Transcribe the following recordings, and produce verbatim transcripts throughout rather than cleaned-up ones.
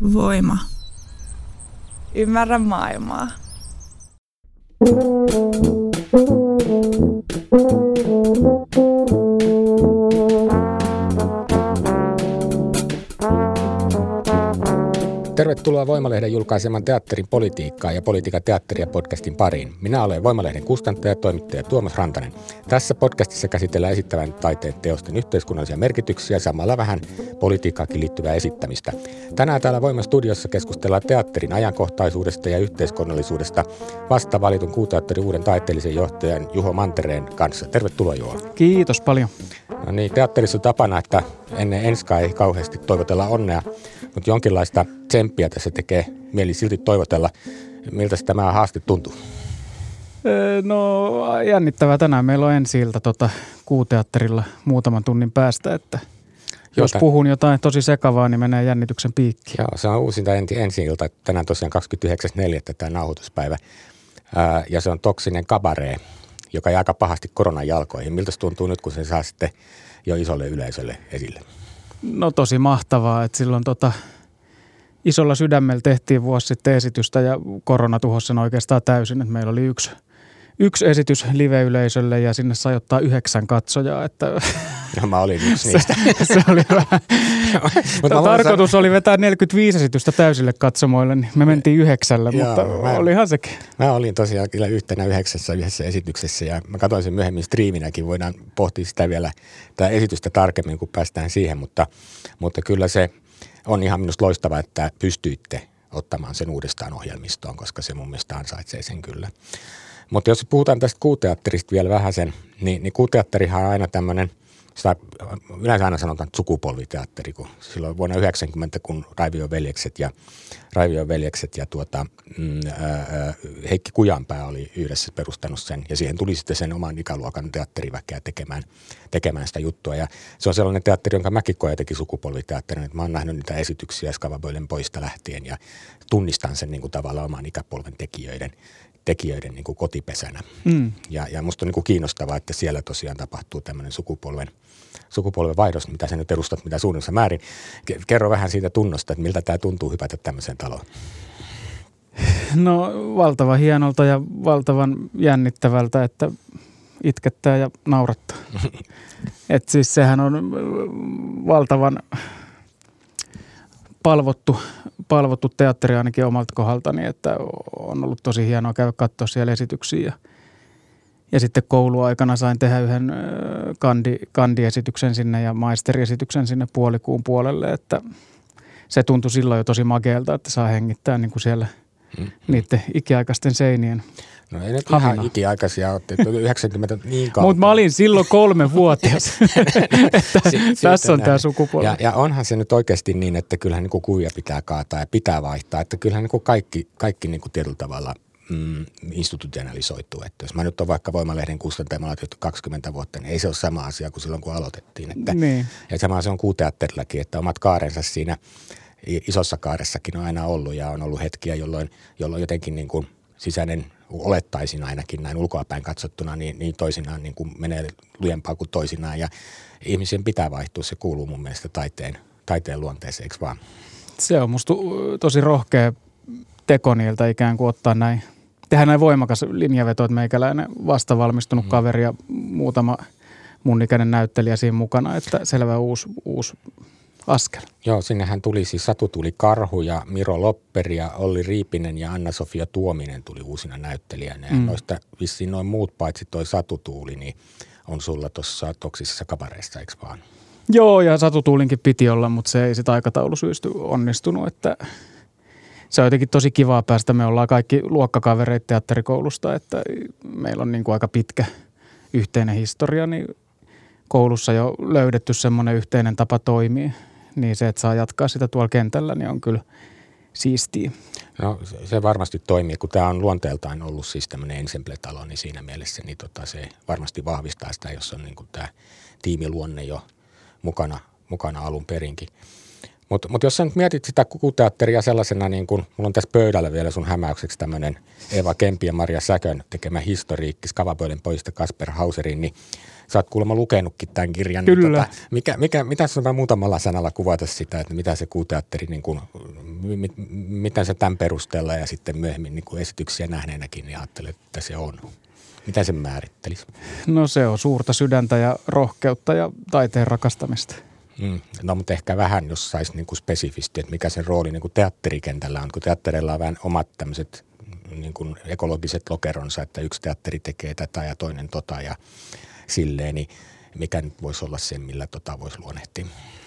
Voima. Ymmärrä maailmaa. Tervetuloa Voimalehden julkaiseman teatterin politiikkaa ja politiikan teatteria podcastin pariin. Minä olen Voimalehden kustantaja ja toimittaja Tuomas Rantanen. Tässä podcastissa käsitellään esittävän taiteen teosten yhteiskunnallisia merkityksiä, samalla vähän politiikkaakin liittyvää esittämistä. Tänään täällä Voiman studiossa keskustellaan teatterin ajankohtaisuudesta ja yhteiskunnallisuudesta vasta valitun Kuuteatterin uuden taiteellisen johtajan Juho Mantereen kanssa. Tervetuloa Juho. Kiitos paljon. No niin, teatterissa on tapana, että ennen enskaa ei kauheasti toivotella onnea, mutta jonkinlaista tsemppiä tässä tekee mieli silti toivotella. Miltä tämä haaste tuntuu? No jännittävää. Tänään meillä on ensi-ilta tota, Kuuteatterilla muutaman tunnin päästä, että jos Jota. puhun jotain tosi sekavaa, niin menee jännityksen piikkiin. Joo, se on uusinta ensi-ilta. Tänään tosiaan kahdeskymmenesyhdeksäs neljättä tämä nauhoituspäivä. Ää, ja se on Toksinen kabaree, joka jää aika pahasti koronan jalkoihin. Miltä se tuntuu nyt, kun se saa sitten jo isolle yleisölle esille? No tosi mahtavaa, että silloin tota, isolla sydämellä tehtiin vuosi sitten esitystä ja korona tuhosi sen oikeastaan täysin. Että meillä oli yksi, yksi esitys live-yleisölle ja sinne sai ottaa yhdeksän katsojaa. Että no mä olin yksi niistä. Se, se oli vähän. Tarkoitus sanoa, oli vetää neljäkymmentäviisi esitystä täysille katsomoille, niin me mentiin yhdeksällä, joo, mutta mä, olihan sekin. Mä olin tosiaan kyllä yhtenä yhdeksässä yhdessä esityksessä ja mä katsoin sen myöhemmin striiminäkin. Voidaan pohtia sitä vielä, tämä esitystä tarkemmin, kun päästään siihen, mutta, mutta kyllä se on ihan minusta loistavaa, että pystyitte ottamaan sen uudestaan ohjelmistoon, koska se mun mielestä ansaitsee sen kyllä. Mutta jos puhutaan tästä Kuuteatterista vielä vähän sen, niin, niin Kuuteatterihan on aina tämmöinen, sitä yleensä aina sanotaan sukupolviteatteri, kun silloin vuonna yhdeksänkymmentä, kun Raivion veljekset ja, Raivion veljekset ja tuota, mm, ää, Heikki Kujanpää oli yhdessä perustanut sen, ja siihen tuli sitten sen oman ikäluokan teatteriväkeä tekemään, tekemään sitä juttua, ja se on sellainen teatteri, jonka mäkin koen jotenkin sukupolviteatterin, että mä oon nähnyt niitä esityksiä Skavabölen poista lähtien, ja tunnistan sen niin kuin tavallaan oman ikäpolven tekijöiden, tekijöiden niin kuin kotipesänä. Mm. Ja, ja musta on niin kuin kiinnostavaa, että siellä tosiaan tapahtuu tämmöinen sukupolven, sukupolven vaihdos, mitä sä nyt edustat, mitä suunnassa määrin. Kerro vähän siitä tunnosta, että miltä tämä tuntuu hypätä tämmöiseen taloon. No valtavan hienolta ja valtavan jännittävältä, että itkettää ja naurattaa. Että siis sehän on valtavan palvottu, palvottu teatteri ainakin omalta kohdaltani, että on ollut tosi hienoa käydä katsoa siellä esityksiä. Ja, ja sitten kouluaikana sain tehdä yhden kandi, kandiesityksen sinne ja maisteriesityksen sinne puolikuun puolelle, että se tuntui silloin jo tosi makealta, että saa hengittää niin kuin siellä mm. niiden ikiaikaisten seinien. No ei nyt ihan ikiaikaisia olette, yhdeksänkymmentä niin kauan. Mutta mä olin silloin kolmevuotias, että si- tässä on tämä sukupolvi. Ja, ja onhan se nyt oikeasti niin, että kyllähän niin kuvia pitää kaataa ja pitää vaihtaa, että kyllähän niin kaikki, kaikki niin tietyllä tavalla mm, institutionalisoituu. Että jos mä nyt on vaikka Voimalehden kustantaja, mä olen kaksikymmentä vuotta, niin ei se ole sama asia kuin silloin, kun aloitettiin. Että, niin. Ja sama se on Kuuteatterillakin, että omat kaarensa siinä isossa kaaressakin on aina ollut ja on ollut hetkiä, jolloin, jolloin jotenkin niin kuin sisäinen olettaisin ainakin näin ulkoapäin katsottuna, niin, niin toisinaan niin kuin menee lujempaa kuin toisinaan. Ja ihmisen pitää vaihtua, se kuuluu mun mielestä taiteen, taiteen luonteeseen, eikö vaan? Se on musta tosi rohkea teko niiltä ikään kuin ottaa näin, tehdä näin voimakas linjaveto, että meikäläinen vasta valmistunut mm. kaveri ja muutama mun ikäinen näyttelijä siinä mukana, että selvä uusi, uusi askel. Joo, sinnehän tuli siis Satu tuli Karhu ja Miro Lopperi ja Olli Riipinen ja Anna-Sofia Tuominen tuli uusina näyttelijänä. Mm. Noista vissiin noin muut, paitsi toi Satu Tuuli, niin on sulla tuossa Toksisessa kabareessa, eikö vaan? Joo, ja Satu Tuulinkin piti olla, mutta se ei sitä aikataulusyistä onnistunut, että se on jotenkin tosi kivaa päästä. Me ollaan kaikki luokkakavereita teatterikoulusta, että meillä on niin kuin aika pitkä yhteinen historia, niin koulussa jo löydetty semmoinen yhteinen tapa toimia. Niin se, että saa jatkaa sitä tuolla kentällä, niin on kyllä siistiä. No se varmasti toimii, kun tämä on luonteeltaan ollut siis tämmöinen ensemble-talo, niin siinä mielessä niin tota, se varmasti vahvistaa sitä, jos on niin kuin tämä tiimiluonne jo mukana, mukana alun perinkin. Mutta mut jos sä nyt mietit sitä kukuteatteria sellaisena, niin kuin mulla on tässä pöydällä vielä sun hämäykseksi tämmöinen Eva Kempi ja Maria Säkön tekemä historiikkis Kavapöydän pojista Kasper Hauserin, niin sä oot kuulemma lukenutkin tämän kirjan. Kyllä. Niin tota, mikä, mikä, mitä sinä muutamalla sanalla kuvata sitä, että mitä se kuuteatteri, niin kuin, mit, miten se tämän perusteella ja sitten myöhemmin niin kuin esityksiä nähneenäkin, niin ajattelet, että se on. Miten se määrittelisi? No se on suurta sydäntä ja rohkeutta ja taiteen rakastamista. Mm. No mutta ehkä vähän, jos saisi niin kuin spesifisti, että mikä sen rooli niin kuin teatterikentällä on, kun teatterilla on vähän omat tämmöiset niin kuin ekologiset lokeronsa, että yksi teatteri tekee tätä ja toinen tota ja silleen, niin mikä nyt voisi olla se, millä tota voisi luonnehtia?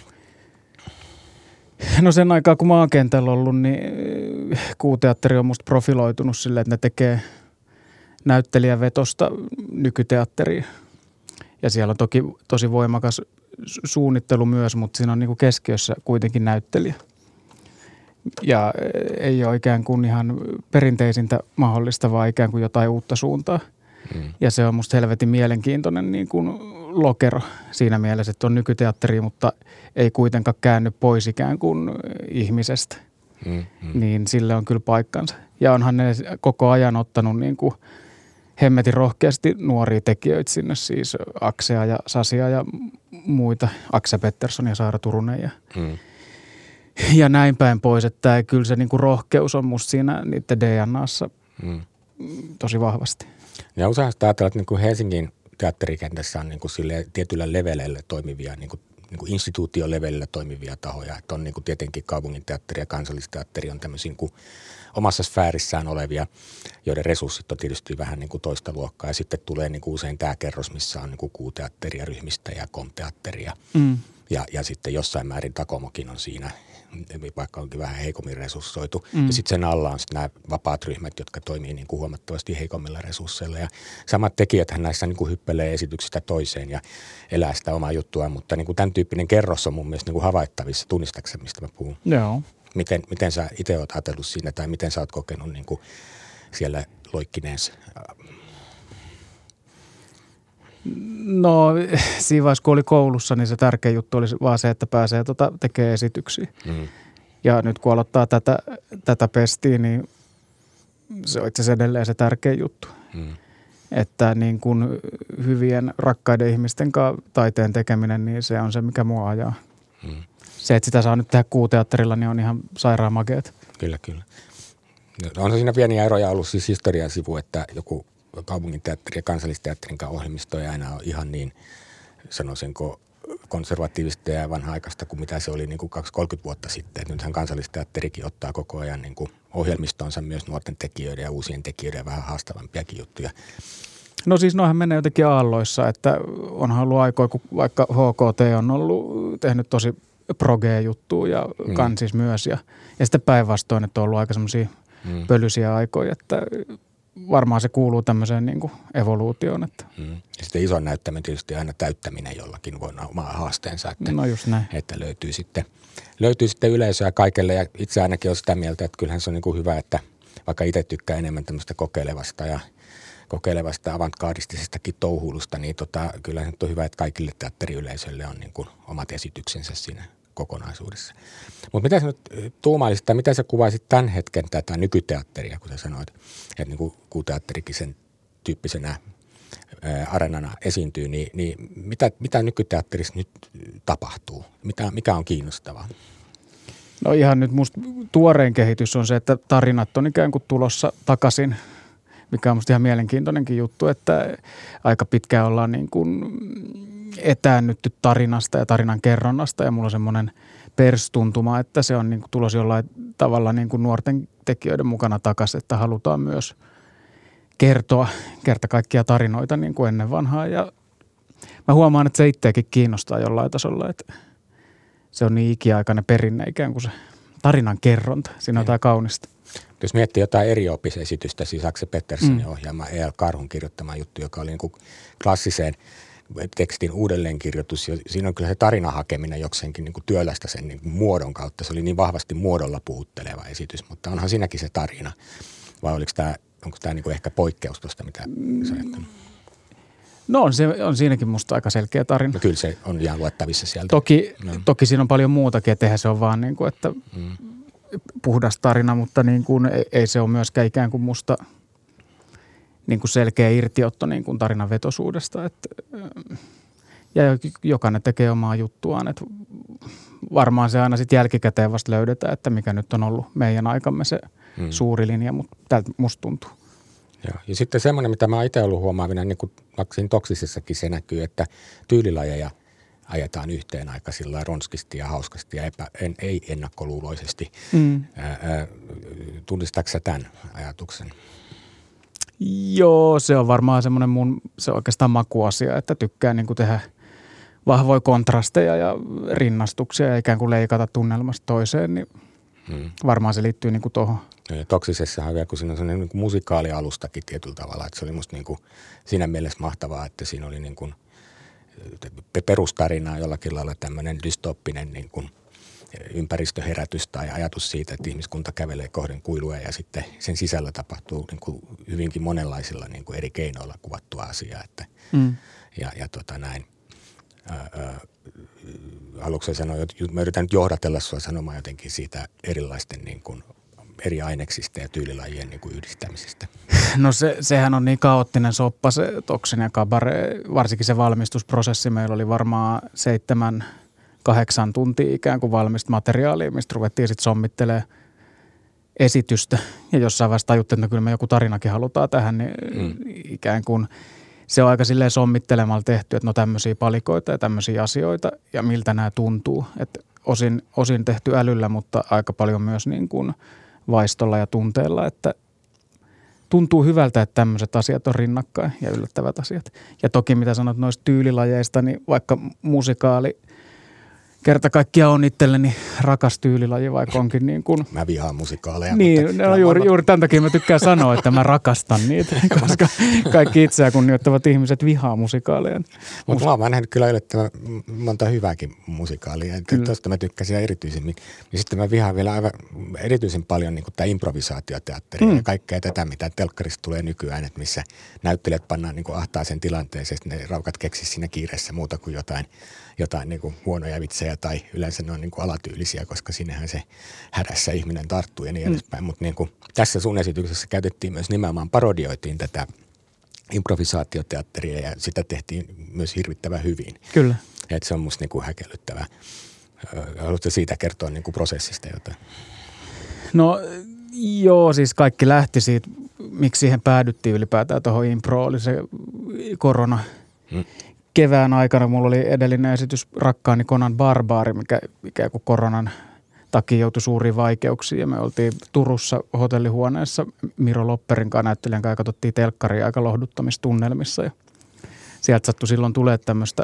No sen aikaa, kun mä oon kentällä ollut, niin kuuteatteri on musta profiloitunut silleen, että ne tekee näyttelijävetosta nykyteatteria. Ja siellä on toki tosi voimakas suunnittelu myös, mutta siinä on niin kuin keskiössä kuitenkin näyttelijä. Ja ei ole ikään kuin ihan perinteisintä mahdollista, vaan ikään kuin jotain uutta suuntaa. Mm. Ja se on musta helvetin mielenkiintoinen niin kuin lokero siinä mielessä, että on nykyteatteri, mutta ei kuitenkaan käänny pois ikään kuin ihmisestä. Mm, mm. Niin sille on kyllä paikkansa. Ja onhan ne koko ajan ottanut niin kuin hemmetin rohkeasti nuoria tekijöitä sinne, siis Aksea ja Sasia ja muita, Akse Pettersson ja Saara Turunen ja, mm. ja näin päin pois, että kyllä se niin kuin rohkeus on musta siinä niiden D N A:ssa mm. tosi vahvasti. Ja usein ajatellaan, että niin kuin Helsingin teatterikentässä on niin kuin sille tietyllä leveleillä toimivia, niin kuin, niin kuin instituutiolevelillä toimivia tahoja. Että on niin kuin tietenkin kaupunginteatteri ja kansallisteatteri on tämmöisiä niin kuin omassa sfäärissään olevia, joiden resurssit on tietysti vähän niin kuin toista luokkaa. Ja sitten tulee niin kuin usein tämä kerros, missä on niin kuin kuuteatteria, ryhmistä ja komteatteria. Mm. Ja, ja sitten jossain määrin Takomokin on siinä, vaikka onkin vähän heikommin resurssoitu. Mm. Ja sitten sen alla on sitten nämä vapaat ryhmät, jotka toimii niin kuin huomattavasti heikommilla resursseilla. Ja samat tekijäthän näissä niin kuin hyppelee esityksistä toiseen ja elää sitä omaa juttua, mutta niin kuin tämän tyyppinen kerros on mun mielestä niin kuin havaittavissa. Tunnistatko, mistä mä puhun? Joo. Miten, miten sä itse oot ajatellut siinä tai miten sä oot kokenut niin kuin siellä loikkineessa? No siinä vaiheessa, kun oli koulussa, niin se tärkeä juttu oli vaan se, että pääsee tota, tekemään esityksiä. Mm. Ja nyt kun aloittaa tätä, tätä pestiä, niin se on itse asiassa edelleen se tärkeä juttu. Mm. Että niin kuin hyvien rakkaiden ihmisten kanssa taiteen tekeminen, niin se on se, mikä mua ajaa. Mm. Se, että sitä saa nyt tehdä kuuteatterilla, niin on ihan sairaan makeata. Kyllä, kyllä. On se siinä pieniä eroja ollut siis historian sivu, että joku kaupunginteatteri ja kansallisteatterin ohjelmisto ei aina ole ihan niin, sanoisinko, konservatiivista ja vanha-aikaista kuin mitä se oli niin kuin kaksikymmentä kolmekymmentä vuotta sitten. Et nythän kansallisteatterikin ottaa koko ajan niin kuin ohjelmistonsa myös nuorten tekijöiden ja uusien tekijöiden ja vähän haastavampiakin juttuja. No siis noihän menee jotenkin aalloissa, että onhan ollut aikoja, kun vaikka H K T on ollut tehnyt tosi progee-juttua ja mm. kansis myös. Ja, ja sitten päinvastoin, että on ollut aika semmoisia mm. pölyisiä aikoja, että varmaan se kuuluu tämmöiseen niin kuin evoluutioon. Että. Mm. Ja sitten ison näyttäminen tietysti aina täyttäminen jollakin voi olla oma haasteensa, että, no just näin. että löytyy, sitten, löytyy sitten yleisöä kaikelle. Ja itse ainakin olen sitä mieltä, että kyllähän se on niin kuin hyvä, että vaikka itse tykkää enemmän tämmöistä kokeilevasta ja kokeilevasta avantgardistisestakin touhuilusta, niin tota, kyllähän se on hyvä, että kaikille teatteriyleisöille on niin kuin omat esityksensä siinä kokonaisuudessa. Mutta mitä sä nyt tuumailisit, tai mitä sä kuvaisit tämän hetken tätä nykyteatteria, kun sä sanoit, että niin kuin kuuteatterikin sen tyyppisenä ää, areenana esiintyy, niin, niin mitä, mitä nykyteatterissa nyt tapahtuu? Mitä, mikä on kiinnostavaa? No ihan nyt musta tuorein kehitys on se, että tarinat on ikään kuin tulossa takaisin, mikä on musta ihan mielenkiintoinenkin juttu, että aika pitkään ollaan niin kuin etäännytty tarinasta ja tarinan kerronnasta ja mulla on semmoinen perstuntuma, että se on niin kuin tulos jollain tavalla niin kuin nuorten tekijöiden mukana takaisin, että halutaan myös kertoa kerta kaikkia tarinoita niin kuin ennen vanhaa ja mä huomaan, että se itseäkin kiinnostaa jollain tasolla, että se on niin ikiaikainen perinne ikään kuin se tarinan kerronta, siinä on jotain kaunista. Jos miettii jotain eriopisesitystä, siis Akse Petterssonin mm. ohjaama E L Karhun kirjoittama juttu, joka oli niin kuin klassiseen tekstin uudelleenkirjoitus. Ja siinä on kyllä se tarinan hakeminen jokseenkin niin kuin työlästä sen niin kuin muodon kautta. Se oli niin vahvasti muodolla puhutteleva esitys, mutta onhan siinäkin se tarina. Vai oliko tämä, onko tämä niin kuin ehkä poikkeus tuosta, mitä sä ajattelet? No on, se, on siinäkin musta aika selkeä tarina. No kyllä se on ihan luettavissa sieltä. Toki, no. toki siinä on paljon muutakin, että eihän se ole vaan niin kuin, että mm. puhdas tarina, mutta niin kuin, ei, ei se ole myöskään ikään kuin musta niin kuin selkeä irtiotto niin kuin tarinan vetosuudesta. Että, ja jokainen tekee omaa juttuaan. Että varmaan se aina sitten jälkikäteen vasta löydetään, että mikä nyt on ollut meidän aikamme se mm. suuri linja, mutta tältä musta tuntuu. Joo. Ja sitten semmoinen, mitä mä oon itse ollut huomaavina, niin kuin siinä Toksisessakin se näkyy, että tyylilajeja ajetaan yhteen aika sillä ronskisti ja hauskasti ja epä, en, ei ennakkoluuloisesti. Mm. Ää, ää, tunnistatko sä tämän ajatuksen? Joo, se on varmaan semmoinen mun, se on oikeastaan makuasia, että tykkää niin kuin tehdä vahvoja kontrasteja ja rinnastuksia ja ikään kuin leikata tunnelmasta toiseen, niin hmm. varmaan se liittyy niin kuin tuohon. Ja Toksisessahan vielä, kun siinä on sellainen niin kuin musikaalialustakin tietyllä tavalla, että se oli musta niin kuin siinä mielessä mahtavaa, että siinä oli niin kuin perustarina jollakin lailla tämmöinen dystoppinen niin kuin ympäristöherätys tai ajatus siitä, että ihmiskunta kävelee kohden kuilua ja sitten sen sisällä tapahtuu niin kuin hyvinkin monenlaisilla niin kuin eri keinoilla kuvattua asiaa. Että, mm. Ja, ja tota näin. Ää, ää, aluksi sanoin, että mä yritän nyt johdatella sua sanomaan jotenkin siitä erilaisten niin kuin eri aineksista ja tyylilajien niin kuin yhdistämisestä. No se, sehän on niin kaoottinen soppa se Toksin ja Kabare, varsinkin se valmistusprosessi. Meillä oli varmaan seitsemän, kahdeksan tuntia ikään kuin valmista materiaalia, mistä ruvettiin sitten sommittelemaan esitystä. Ja jossain vaiheessa tajuttiin, että no kyllä me joku tarinakin halutaan tähän, niin mm. ikään kuin se on aika silleen sommittelemalla tehty, että no tämmöisiä palikoita ja tämmöisiä asioita ja miltä nämä tuntuu. Että osin, osin tehty älyllä, mutta aika paljon myös niin kuin vaistolla ja tunteella, että tuntuu hyvältä, että tämmöiset asiat on rinnakkain ja yllättävät asiat. Ja toki mitä sanot noista tyylilajeista, niin vaikka musikaali kerta kaikkiaan on itselleni rakas tyylilaji, vaikka onkin niin kuin mä vihaan musikaaleja. Niin, mutta no juuri, juuri tämän takia mä tykkään sanoa, että mä rakastan niitä, koska kaikki itseään kunnioittavat ihmiset vihaa musikaaleja. Mutta mä oon nähnyt kyllä yllättävän monta hyvääkin musikaalia. Tuosta mä tykkäsin erityisemmin. Ja sitten mä vihaan vielä aivan erityisen paljon niin kuin tämä improvisaatioteatteria mm. ja kaikkea tätä, mitä telkkarista tulee nykyään, että missä näyttelijät pannaan niin kuin ahtaaseen tilanteeseen, että ne raukat keksisi siinä kiireessä muuta kuin jotain, jotain niin kuin huonoja vitsejä tai yleensä ne on niin kuin alatyylisiä, koska sinnehän se hädässä ihminen tarttuu ja niin edespäin. Mm. Mutta niin kuin tässä sun esityksessä käytettiin myös nimenomaan, parodioitiin tätä improvisaatioteatteria ja sitä tehtiin myös hirvittävän hyvin. Kyllä. Että se on musta niin kuin häkellyttävää. Haluatko siitä kertoa niin kuin prosessista jotain? No joo, siis kaikki lähti siitä, miksi siihen päädyttiin ylipäätään tuohon improon, oli se korona. Hmm. Kevään aikana mulla oli edellinen esitys Rakkaani Conan Barbaari, mikä ikään kuin koronan takia joutui suuriin vaikeuksiin. Ja me oltiin Turussa hotellihuoneessa Miro Lopperin kanssa näyttelijän kanssa ja katsottiin telkkaria aika lohduttamistunnelmissa. Ja sieltä sattui silloin tulee tämmöistä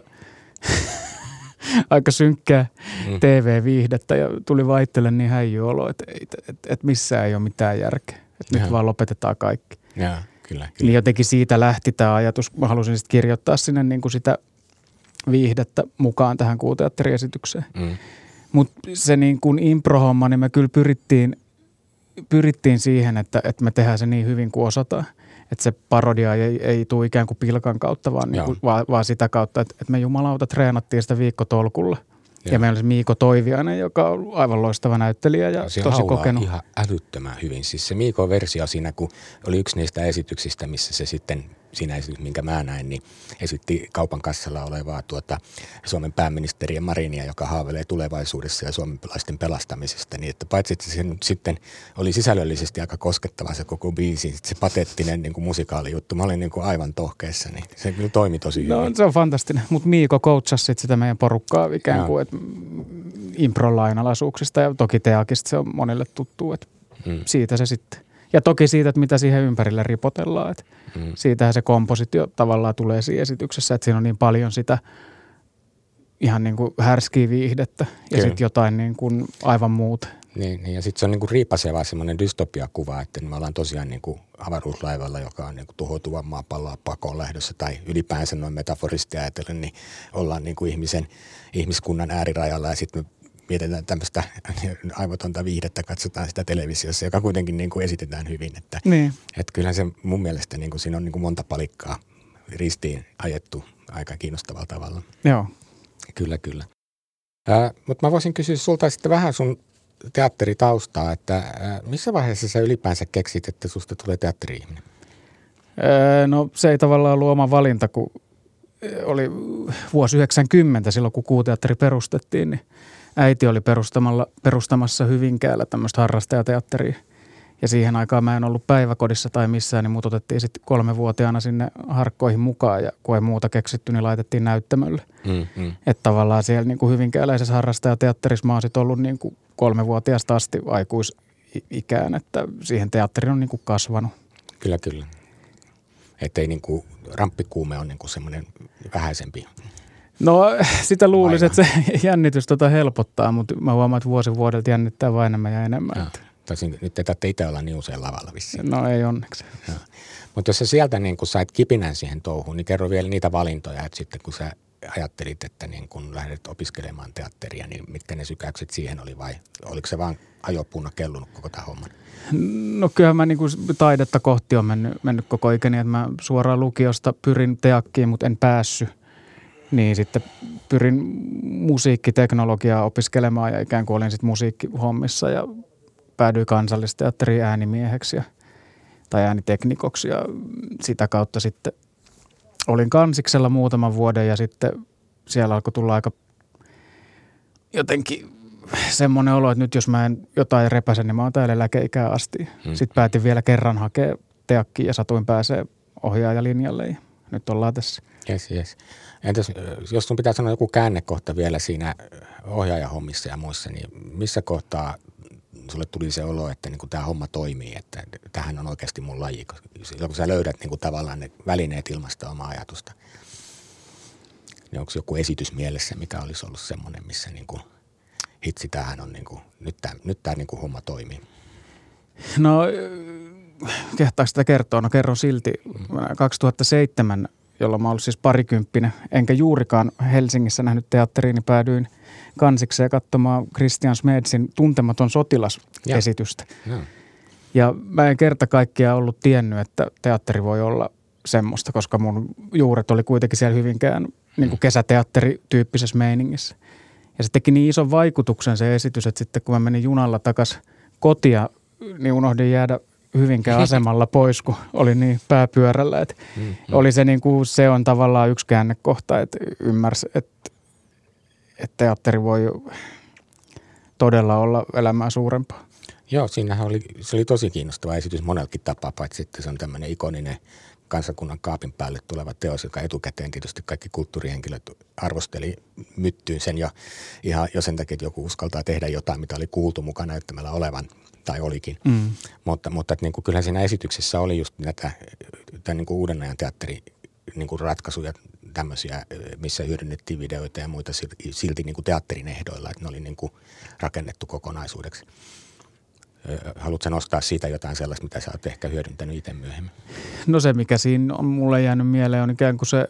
aika synkkää mm. T V-viihdettä ja tuli vaihtellen niin häijy olo, että, että, että, että missään ei ole mitään järkeä. Että nyt vaan lopetetaan kaikki. Ja. Kyllä, kyllä. Niin jotenkin siitä lähti tämä ajatus. Mä halusin sitten kirjoittaa sinne niin kuin sitä viihdettä mukaan tähän kuuteatteriesitykseen. Mm. Mutta se niin kuin impro-homma, niin me kyllä pyrittiin, pyrittiin siihen, että, että me tehdään se niin hyvin kuin osataan. Että se parodia ei, ei tule ikään kuin pilkan kautta, vaan, niin kuin, vaan, vaan sitä kautta, että, että me jumalauta treenattiin sitä viikkotolkulla. Ja, ja meillä oli Miiko Toiviainen, joka on aivan loistava näyttelijä ja se tosi kokenut. Ihan älyttömän hyvin. Siis se Miikon versio siinä, kun oli yksi niistä esityksistä, missä se sitten, siinä esityksessä, minkä mä näin, niin esitti kaupan kassalla olevaa tuota Suomen pääministeriä Marinia, joka haaveilee tulevaisuudessa ja suomalaisten pelastamisesta. Niin että paitsi, että se nyt sitten oli sisällöllisesti aika koskettava se koko biisi, se patettinen niin kuin musikaalijuttu. Mä olin niin kuin aivan tohkeessa, niin se kyllä toimi tosi no, hyvin. Se on fantastinen, mutta Miiko coachasi sit sitä meidän porukkaa ikään kuin, että impron lainalaisuuksista ja toki teakista se on monille tuttu, että mm. siitä se sitten. Ja toki siitä, että mitä siihen ympärille ripotellaan, että mm. siitähän se kompositio tavallaan tulee siinä esityksessä, että siinä on niin paljon sitä ihan niin kuin härskiä viihdettä ja sitten jotain niin kuin aivan muuta. Niin, niin ja sitten se on niin kuin riipaseva semmoinen dystopiakuva, että me ollaan tosiaan niin kuin avaruuslaivalla, joka on niin kuin tuhoutuvan maapalloa pakoon lähdössä tai ylipäänsä noin metaforisti ajatellen, niin ollaan niin kuin ihmisen, ihmiskunnan äärirajalla ja sitten me mietitään tämmöistä aivotonta viihdettä, katsotaan sitä televisiossa, joka kuitenkin niin kuin esitetään hyvin. Että, niin. että kyllähän se mun mielestä niin kuin siinä on niin kuin monta palikkaa ristiin ajettu aika kiinnostavalla tavalla. Joo. Kyllä, kyllä. Äh, mutta mä voisin kysyä sulta sitten vähän sun teatteritaustaa, että äh, missä vaiheessa sä ylipäänsä keksit, että susta tulee teatteri-ihminen? Öö, no se ei tavallaan ollut oma valinta, kun oli vuosi yhdeksänkymmentä silloin, kun Kuuteatteri perustettiin, niin äiti oli perustamalla, perustamassa Hyvinkäällä tämmöistä harrastajateatteria. Ja siihen aikaan mä en ollut päiväkodissa tai missään, niin mut otettiin sitten kolmevuotiaana sinne harkkoihin mukaan ja kun ei muuta keksitty, niin laitettiin näyttämölle. Mm, mm. Että tavallaan siellä niin kuin hyvinkääläisessä harrastajateatterissa mä oon sit ollut niin kuin kolmevuotiaasta asti aikuisikään, että siihen teatteriin on niin kuin kasvanut. Kyllä, kyllä. Että ei niin kuin ramppikuume on niin kuin semmoinen vähäisempi. No sitä luulisin, että se jännitys tota helpottaa, mutta mä huomaan, että vuosi vuodelta jännittää vain enemmän ja enemmän. Ja. Tosin nyt te tarvitse itse olla niin usein lavalla vissiin. No ei onneksi. Mutta jos sä sieltä niin kun sait kipinän siihen touhuun, niin kerro vielä niitä valintoja, että sitten kun sä ajattelit, että niin kun lähdet opiskelemaan teatteria, niin mitkä ne sykäykset siihen oli vai oliko se vaan ajopuuna kellunut koko tämän homman? No kyllähän mä niin kuin taidetta kohti on mennyt, mennyt koko ikäni, että mä suoraan lukiosta pyrin teakkiin, mutta en päässyt. Niin sitten pyrin musiikkiteknologiaa opiskelemaan ja ikään kuin olin sitten musiikkihommissa ja päädyin Kansallisteatteriin äänimieheksi ja, tai ääniteknikoksi ja sitä kautta sitten olin Kansiksella muutaman vuoden ja sitten siellä alkoi tulla aika jotenkin semmoinen olo, että nyt jos mä en jotain repäse, niin mä oon täällä eläkeikään asti. Hmm. Sitten päätin vielä kerran hakea teakkiin ja satuin pääsee ohjaajalinjalle ja nyt ollaan tässä. Jes, jes. Entäs jos sun pitää sanoa joku käännekohta vielä siinä ohjaajahommissa ja muissa, niin missä kohtaa sulle tuli se olo, että niin tämä homma toimii, että tämähän on oikeasti mun laji, silloin kun sä löydät niin kuin tavallaan ne välineet ilmaista omaa ajatusta, niin onko joku esitys mielessä, mikä olisi ollut semmoinen, missä niin kuin, hitsi, tämähän on, niin kuin, nyt tämä, nyt tämä niin kuin homma toimii? No, kehtaako sitä kertoa? No kerron silti. kaksituhattaseitsemän, jolloin mä olin siis parikymppinen, enkä juurikaan Helsingissä nähnyt teatteriin, niin päädyin Kansikseen katsomaan Christian Smedsin Tuntematon sotilas-esitystä. Ja. Ja. ja mä en kerta kaikkiaan ollut tiennyt, että teatteri voi olla semmoista, koska mun juuret oli kuitenkin siellä Hyvinkään niin kuin kesäteatterityyppisessä meiningissä. Ja se teki niin ison vaikutuksen se esitys, että sitten kun mä menin junalla takaisin kotia, niin unohdin jäädä Hyvinkään asemalla pois, kun oli niin pääpyörällä. Että mm, mm. Oli se, niin kuin, se on tavallaan yksi käännekohta, että ymmärsi, että, että teatteri voi todella olla elämää suurempaa. Joo, siinähän oli, se oli tosi kiinnostava esitys monellakin tapaa, paitsi että se on tämmöinen ikoninen kansakunnan kaapin päälle tuleva teos, joka etukäteen tietysti kaikki kulttuurihenkilöt arvosteli myttyyn sen jo ihan jo sen takia, että joku uskaltaa tehdä jotain, mitä oli kuultu mukaan näyttämällä olevan. Tai olikin. Mm. Mutta, mutta että niin kuin kyllähän siinä esityksessä oli just näitä tämän niin kuin uuden ajan teatteri niin kuin ratkaisuja tämmöisiä, missä hyödynnettiin videoita ja muita silti niin kuin teatterin ehdoilla, että ne oli niin kuin rakennettu kokonaisuudeksi. Haluatko nostaa siitä jotain sellaista, mitä sä oot ehkä hyödyntänyt itse myöhemmin? No se, mikä siinä on mulle jäänyt mieleen, on ikään kuin se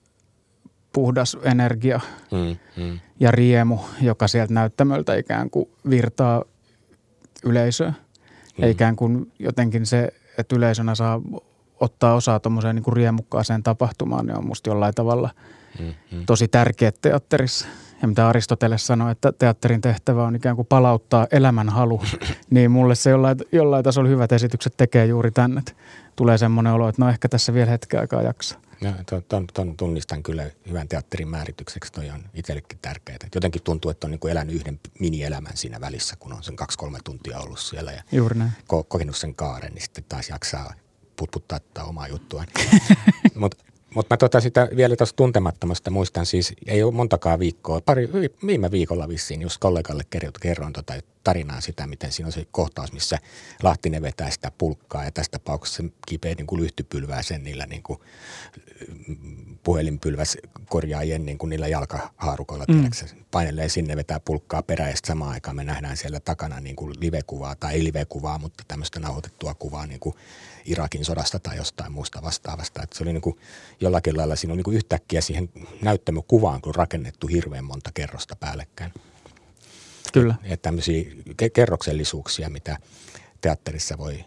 puhdas energia mm, mm. ja riemu, joka sieltä näyttämöltä ikään kuin virtaa yleisöä. Mm. Ikään kuin jotenkin se, että yleisönä saa ottaa osaa tuommoiseen niin kuin riemukkaaseen tapahtumaan, niin on musta jollain tavalla mm, mm. tosi tärkeä teatterissa. Ja mitä Aristoteles sanoi, että teatterin tehtävä on ikään kuin palauttaa elämänhalu, niin mulle se jollain, jollain tasolla hyvät esitykset tekee juuri tänne. Tulee semmoinen olo, että no ehkä tässä vielä hetken aikaa jaksaa. No, ton, ton tunnistan kyllä hyvän teatterin määritykseksi. Toi on itsellekin tärkeää. Jotenkin tuntuu, että on niin kuin elänyt yhden minielämän siinä välissä, kun on sen kaksi-kolme tuntia ollut siellä ja juuri näin. Ko- kokenut sen kaaren, niin sitten taas jaksaa putputtaa omaa juttuaan. Mutta mut mä tota sitä vielä tuosta tuntemattomasta muistan siis, ei ole montakaan viikkoa, pari, viime viikolla vissiin, just kollegalle kerron tota tarinaa sitä, miten siinä on se kohtaus, missä Lahtinen vetää sitä pulkkaa ja tässä tapauksessa se kipeä niin kuin lyhtypylvää sen niillä niin kuin puhelinpylväs korjaajien niin kuin niillä jalkahaarukoilla, mm. painelee sinne, vetää pulkkaa perään ja sitten samaan aikaan me nähdään siellä takana niin kuin livekuvaa tai ei livekuvaa, mutta tämmöistä nauhoitettua kuvaa niin kuin Irakin sodasta tai jostain muusta vastaavasta. Että se oli niin kuin jollakin lailla, siinä oli niin kuin yhtäkkiä siihen näyttämökuvaan kun rakennettu hirveän monta kerrosta päällekkäin. Kyllä. Että tämmöisiä kerroksellisuuksia, mitä teatterissa voi,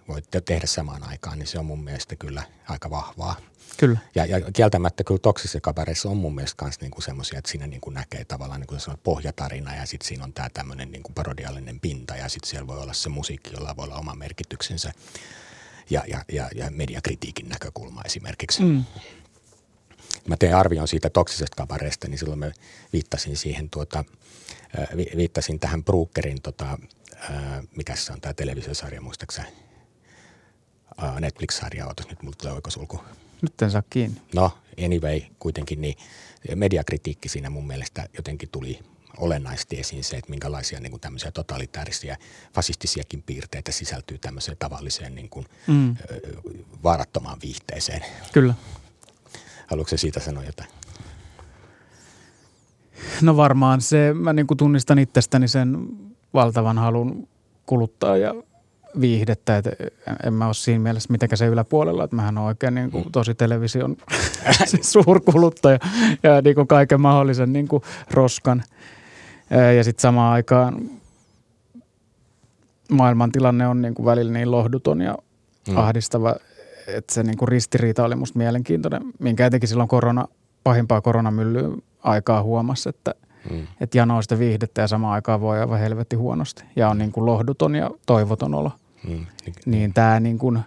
voi tehdä samaan aikaan, niin se on mun mielestä kyllä aika vahvaa. Kyllä. Ja, ja kieltämättä kyllä Toksisissa kabareissa on mun mielestä myös niinku semmoisia, että siinä niinku näkee tavallaan niinku pohjatarina ja sitten siinä on tämä tämmöinen niinku parodiallinen pinta ja sitten siellä voi olla se musiikki, jolla voi olla oma merkityksensä ja, ja, ja, ja mediakritiikin näkökulma esimerkiksi. Mm. Mä tein arvion siitä Toksisesta kabareista, niin silloin mä viittasin siihen tuota, vi, viittasin tähän Brookerin, tota, mikä se on tämä televisiosarja, muistaaksä? Netflix-sarja, ootas nyt, mulla tulee oikosulku. Nyt en saa kiinni. No, anyway, kuitenkin niin mediakritiikki siinä mun mielestä jotenkin tuli olennaisesti esiin se, että minkälaisia niin kuin tämmöisiä totalitaarisia, fasistisiakin piirteitä sisältyy tämmöiseen tavalliseen niin kuin, mm. vaarattomaan viihteeseen. Kyllä. Haluatko siitä sanoa jotain? No varmaan se, mä niin kuin tunnistan itsestäni sen valtavan halun kuluttaa ja viihdettä, että en mä ole siinä mielessä mitenkään se yläpuolella, että mähän on oikein niin kuin tosi television suurkuluttaja ja niin kuin kaiken mahdollisen niin kuin roskan. Ja sitten samaan aikaan maailmantilanne on niin kuin välillä niin lohduton ja mm. ahdistava, että se niin kuin ristiriita oli musta mielenkiintoinen, minkä etenkin silloin korona, pahimpaa koronamyllyä aikaa huomasi, että Mm. Että janoo sitä viihdettä ja samaan aikaan voi aivan helvetti huonosti. Ja on niin kuin lohduton ja toivoton olo. Mm. Niin tämä niin kuin, äh,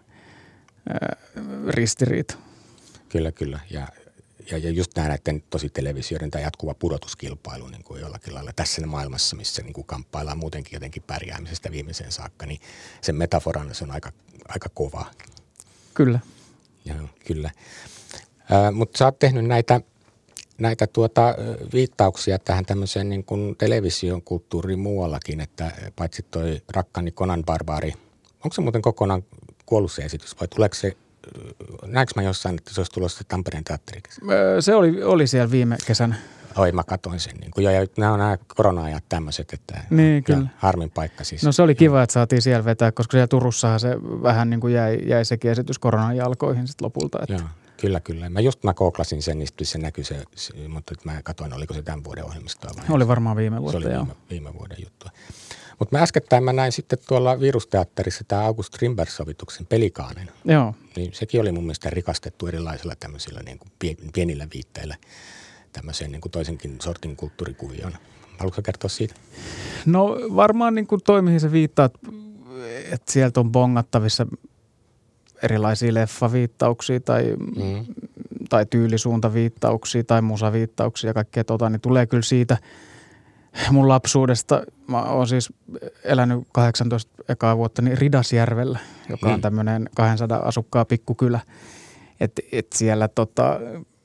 ristiriita. Kyllä, kyllä. Ja, ja, ja just nämä näiden tosi televisioiden tämä jatkuva pudotuskilpailu niin kuin jollakin lailla tässä maailmassa, missä niin kuin kamppaillaan muutenkin jotenkin pärjäämisestä viimeiseen saakka, niin sen metaforana se on aika, aika kova. Kyllä. Ja, kyllä. Äh, mutta sä oot tehnyt näitä näitä tuota, viittauksia tähän tämmöiseen niin kuin television kulttuuriin muuallakin, että paitsi toi rakkani Conan Barbaari, onko se muuten kokonaan kuollut se esitys vai tuleeko se, näenkö mä jossain, että se olisi tulossa Tampereen teatteriksi? Se oli, oli siellä viime kesänä. Oi, mä katoin sen. Niin kuin, ja, ja nämä on nämä korona-ajat tämmöiset, että niin, kyllä. Harmin paikka siis. No se oli kiva, että saatiin siellä vetää, koska siellä Turussahan se vähän niin kuin jäi, jäi sekin esitys koronan jalkoihin sitten lopulta. Että. Joo. Kyllä, kyllä. Mä just mä kooklasin sen, niin se näkyi se, se mutta mä katsoin, oliko se tämän vuoden ohjelmistoa vai? Oli varmaan viime vuotta, Se oli joo. viime, viime vuoden juttua. Mutta mä äskettäin mä näin sitten tuolla Virusteatterissa tämä August Strindberg-sovituksen Pelikaanen. Joo. Niin sekin oli mun mielestä rikastettu erilaisilla tämmöisillä niin kuin pienillä viitteillä tämmöiseen niin kuin toisenkin sortin kulttuurikuvioon. Haluatko kertoa siitä? No varmaan niin kuin toi, mihin sä viittaat, että sieltä on bongattavissa erilaisia leffaviittauksia tai, mm. tai tyylisuuntaviittauksia tai musaviittauksia ja kaikkea tota, niin tulee kyllä siitä mun lapsuudesta. Mä oon siis elänyt kahdeksantoista ekaa vuotta niin Ridasjärvellä, joka on mm. tämmöinen kaksisataa asukkaa pikkukylä. Että et siellä tota,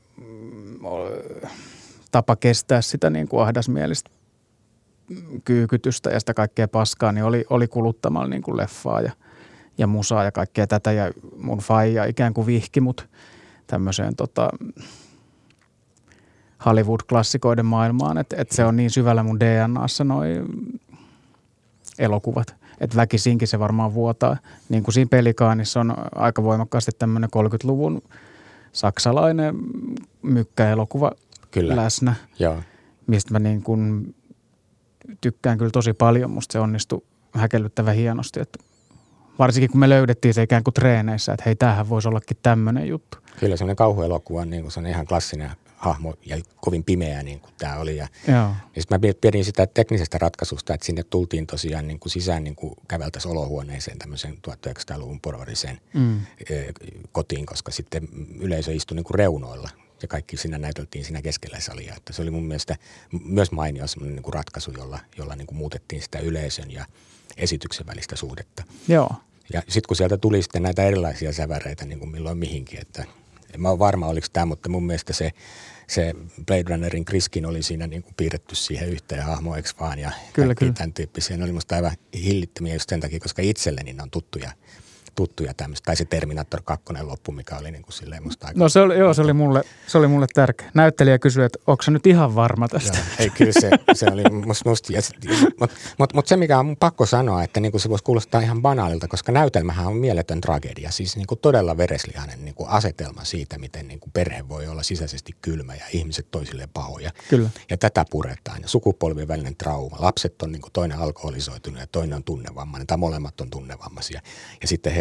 tapa kestää sitä niin kuin ahdasmielistä kyykytystä ja sitä kaikkea paskaa, niin oli, oli kuluttamalla niin kuin leffaa ja ja musaa ja kaikkea tätä ja mun faija ikään kuin vihki mut tämmöiseen tota Hollywood-klassikoiden maailmaan, että et se on niin syvällä mun D N A:ssa noi elokuvat, että väkisinkin se varmaan vuotaa. Niin kuin siinä Pelikaanissa on aika voimakkaasti tämmöinen kolmekymmentäluvun saksalainen mykkäelokuva kyllä läsnä, joo, mistä mä niin kuin tykkään kyllä tosi paljon. Musta se onnistui häkellyttävän hienosti, että varsinkin kun me löydettiin se ikään kuin treeneissä, että hei, tämähän voisi ollakin tämmöinen juttu. Kyllä semmoinen kauhuelokuva on, niin kuin se on ihan klassinen hahmo ja kovin pimeä niin kuin tämä oli. Ja, ja sitten mä pidin sitä teknisestä ratkaisusta, että sinne tultiin tosiaan niin kuin sisään niin kuin käveltäisiin olohuoneeseen tämmöisen tuhatyhdeksänsataaluvun pororiseen mm. kotiin, koska sitten yleisö istui niin kuin reunoilla ja kaikki siinä näyteltiin siinä keskellä salia. Että se oli mun mielestä myös mainio semmoinen niin kuin ratkaisu, jolla, jolla niin kuin muutettiin sitä yleisön ja esityksen välistä suhdetta. Joo. Ja sitten kun sieltä tuli sitten näitä erilaisia säväreitä niin kuin milloin mihinkin, että en mä ole varma oliko tämä, mutta mun mielestä se, se Blade Runnerin Kriskin oli siinä niin kuin piirretty siihen yhteen hahmoon, eikö vaan, ja kyllä, kyllä. tämän tyyppisiä. Ne oli musta aivan hillittömiä just sen takia, koska itselleni ne on tuttuja, tuttuja tämmöistä. Tai se Terminator kaksi loppu, mikä oli niin kuin silleen musta aika... No se oli, joo, se oli mulle, se oli mulle tärkeä. Näyttelijä kysyi, että onko sä nyt ihan varma tästä? Joo, ei kyllä se, se oli musta, musta mutta mut, mut se mikä on mun pakko sanoa, että niin kuin se voisi kuulostaa ihan banaalilta, koska näytelmähän on mieletön tragedia. Siis niin kuin todella vereslihainen niin kuin asetelma siitä, miten niin kuin perhe voi olla sisäisesti kylmä ja ihmiset toisilleen pahoja. Kyllä. Ja tätä puretaan. Ja sukupolvien välinen trauma. Lapset on niin kuin toinen alkoholisoitunut ja toinen on tunnevammainen tai molemmat on tunnevammaisia. Ja sitten he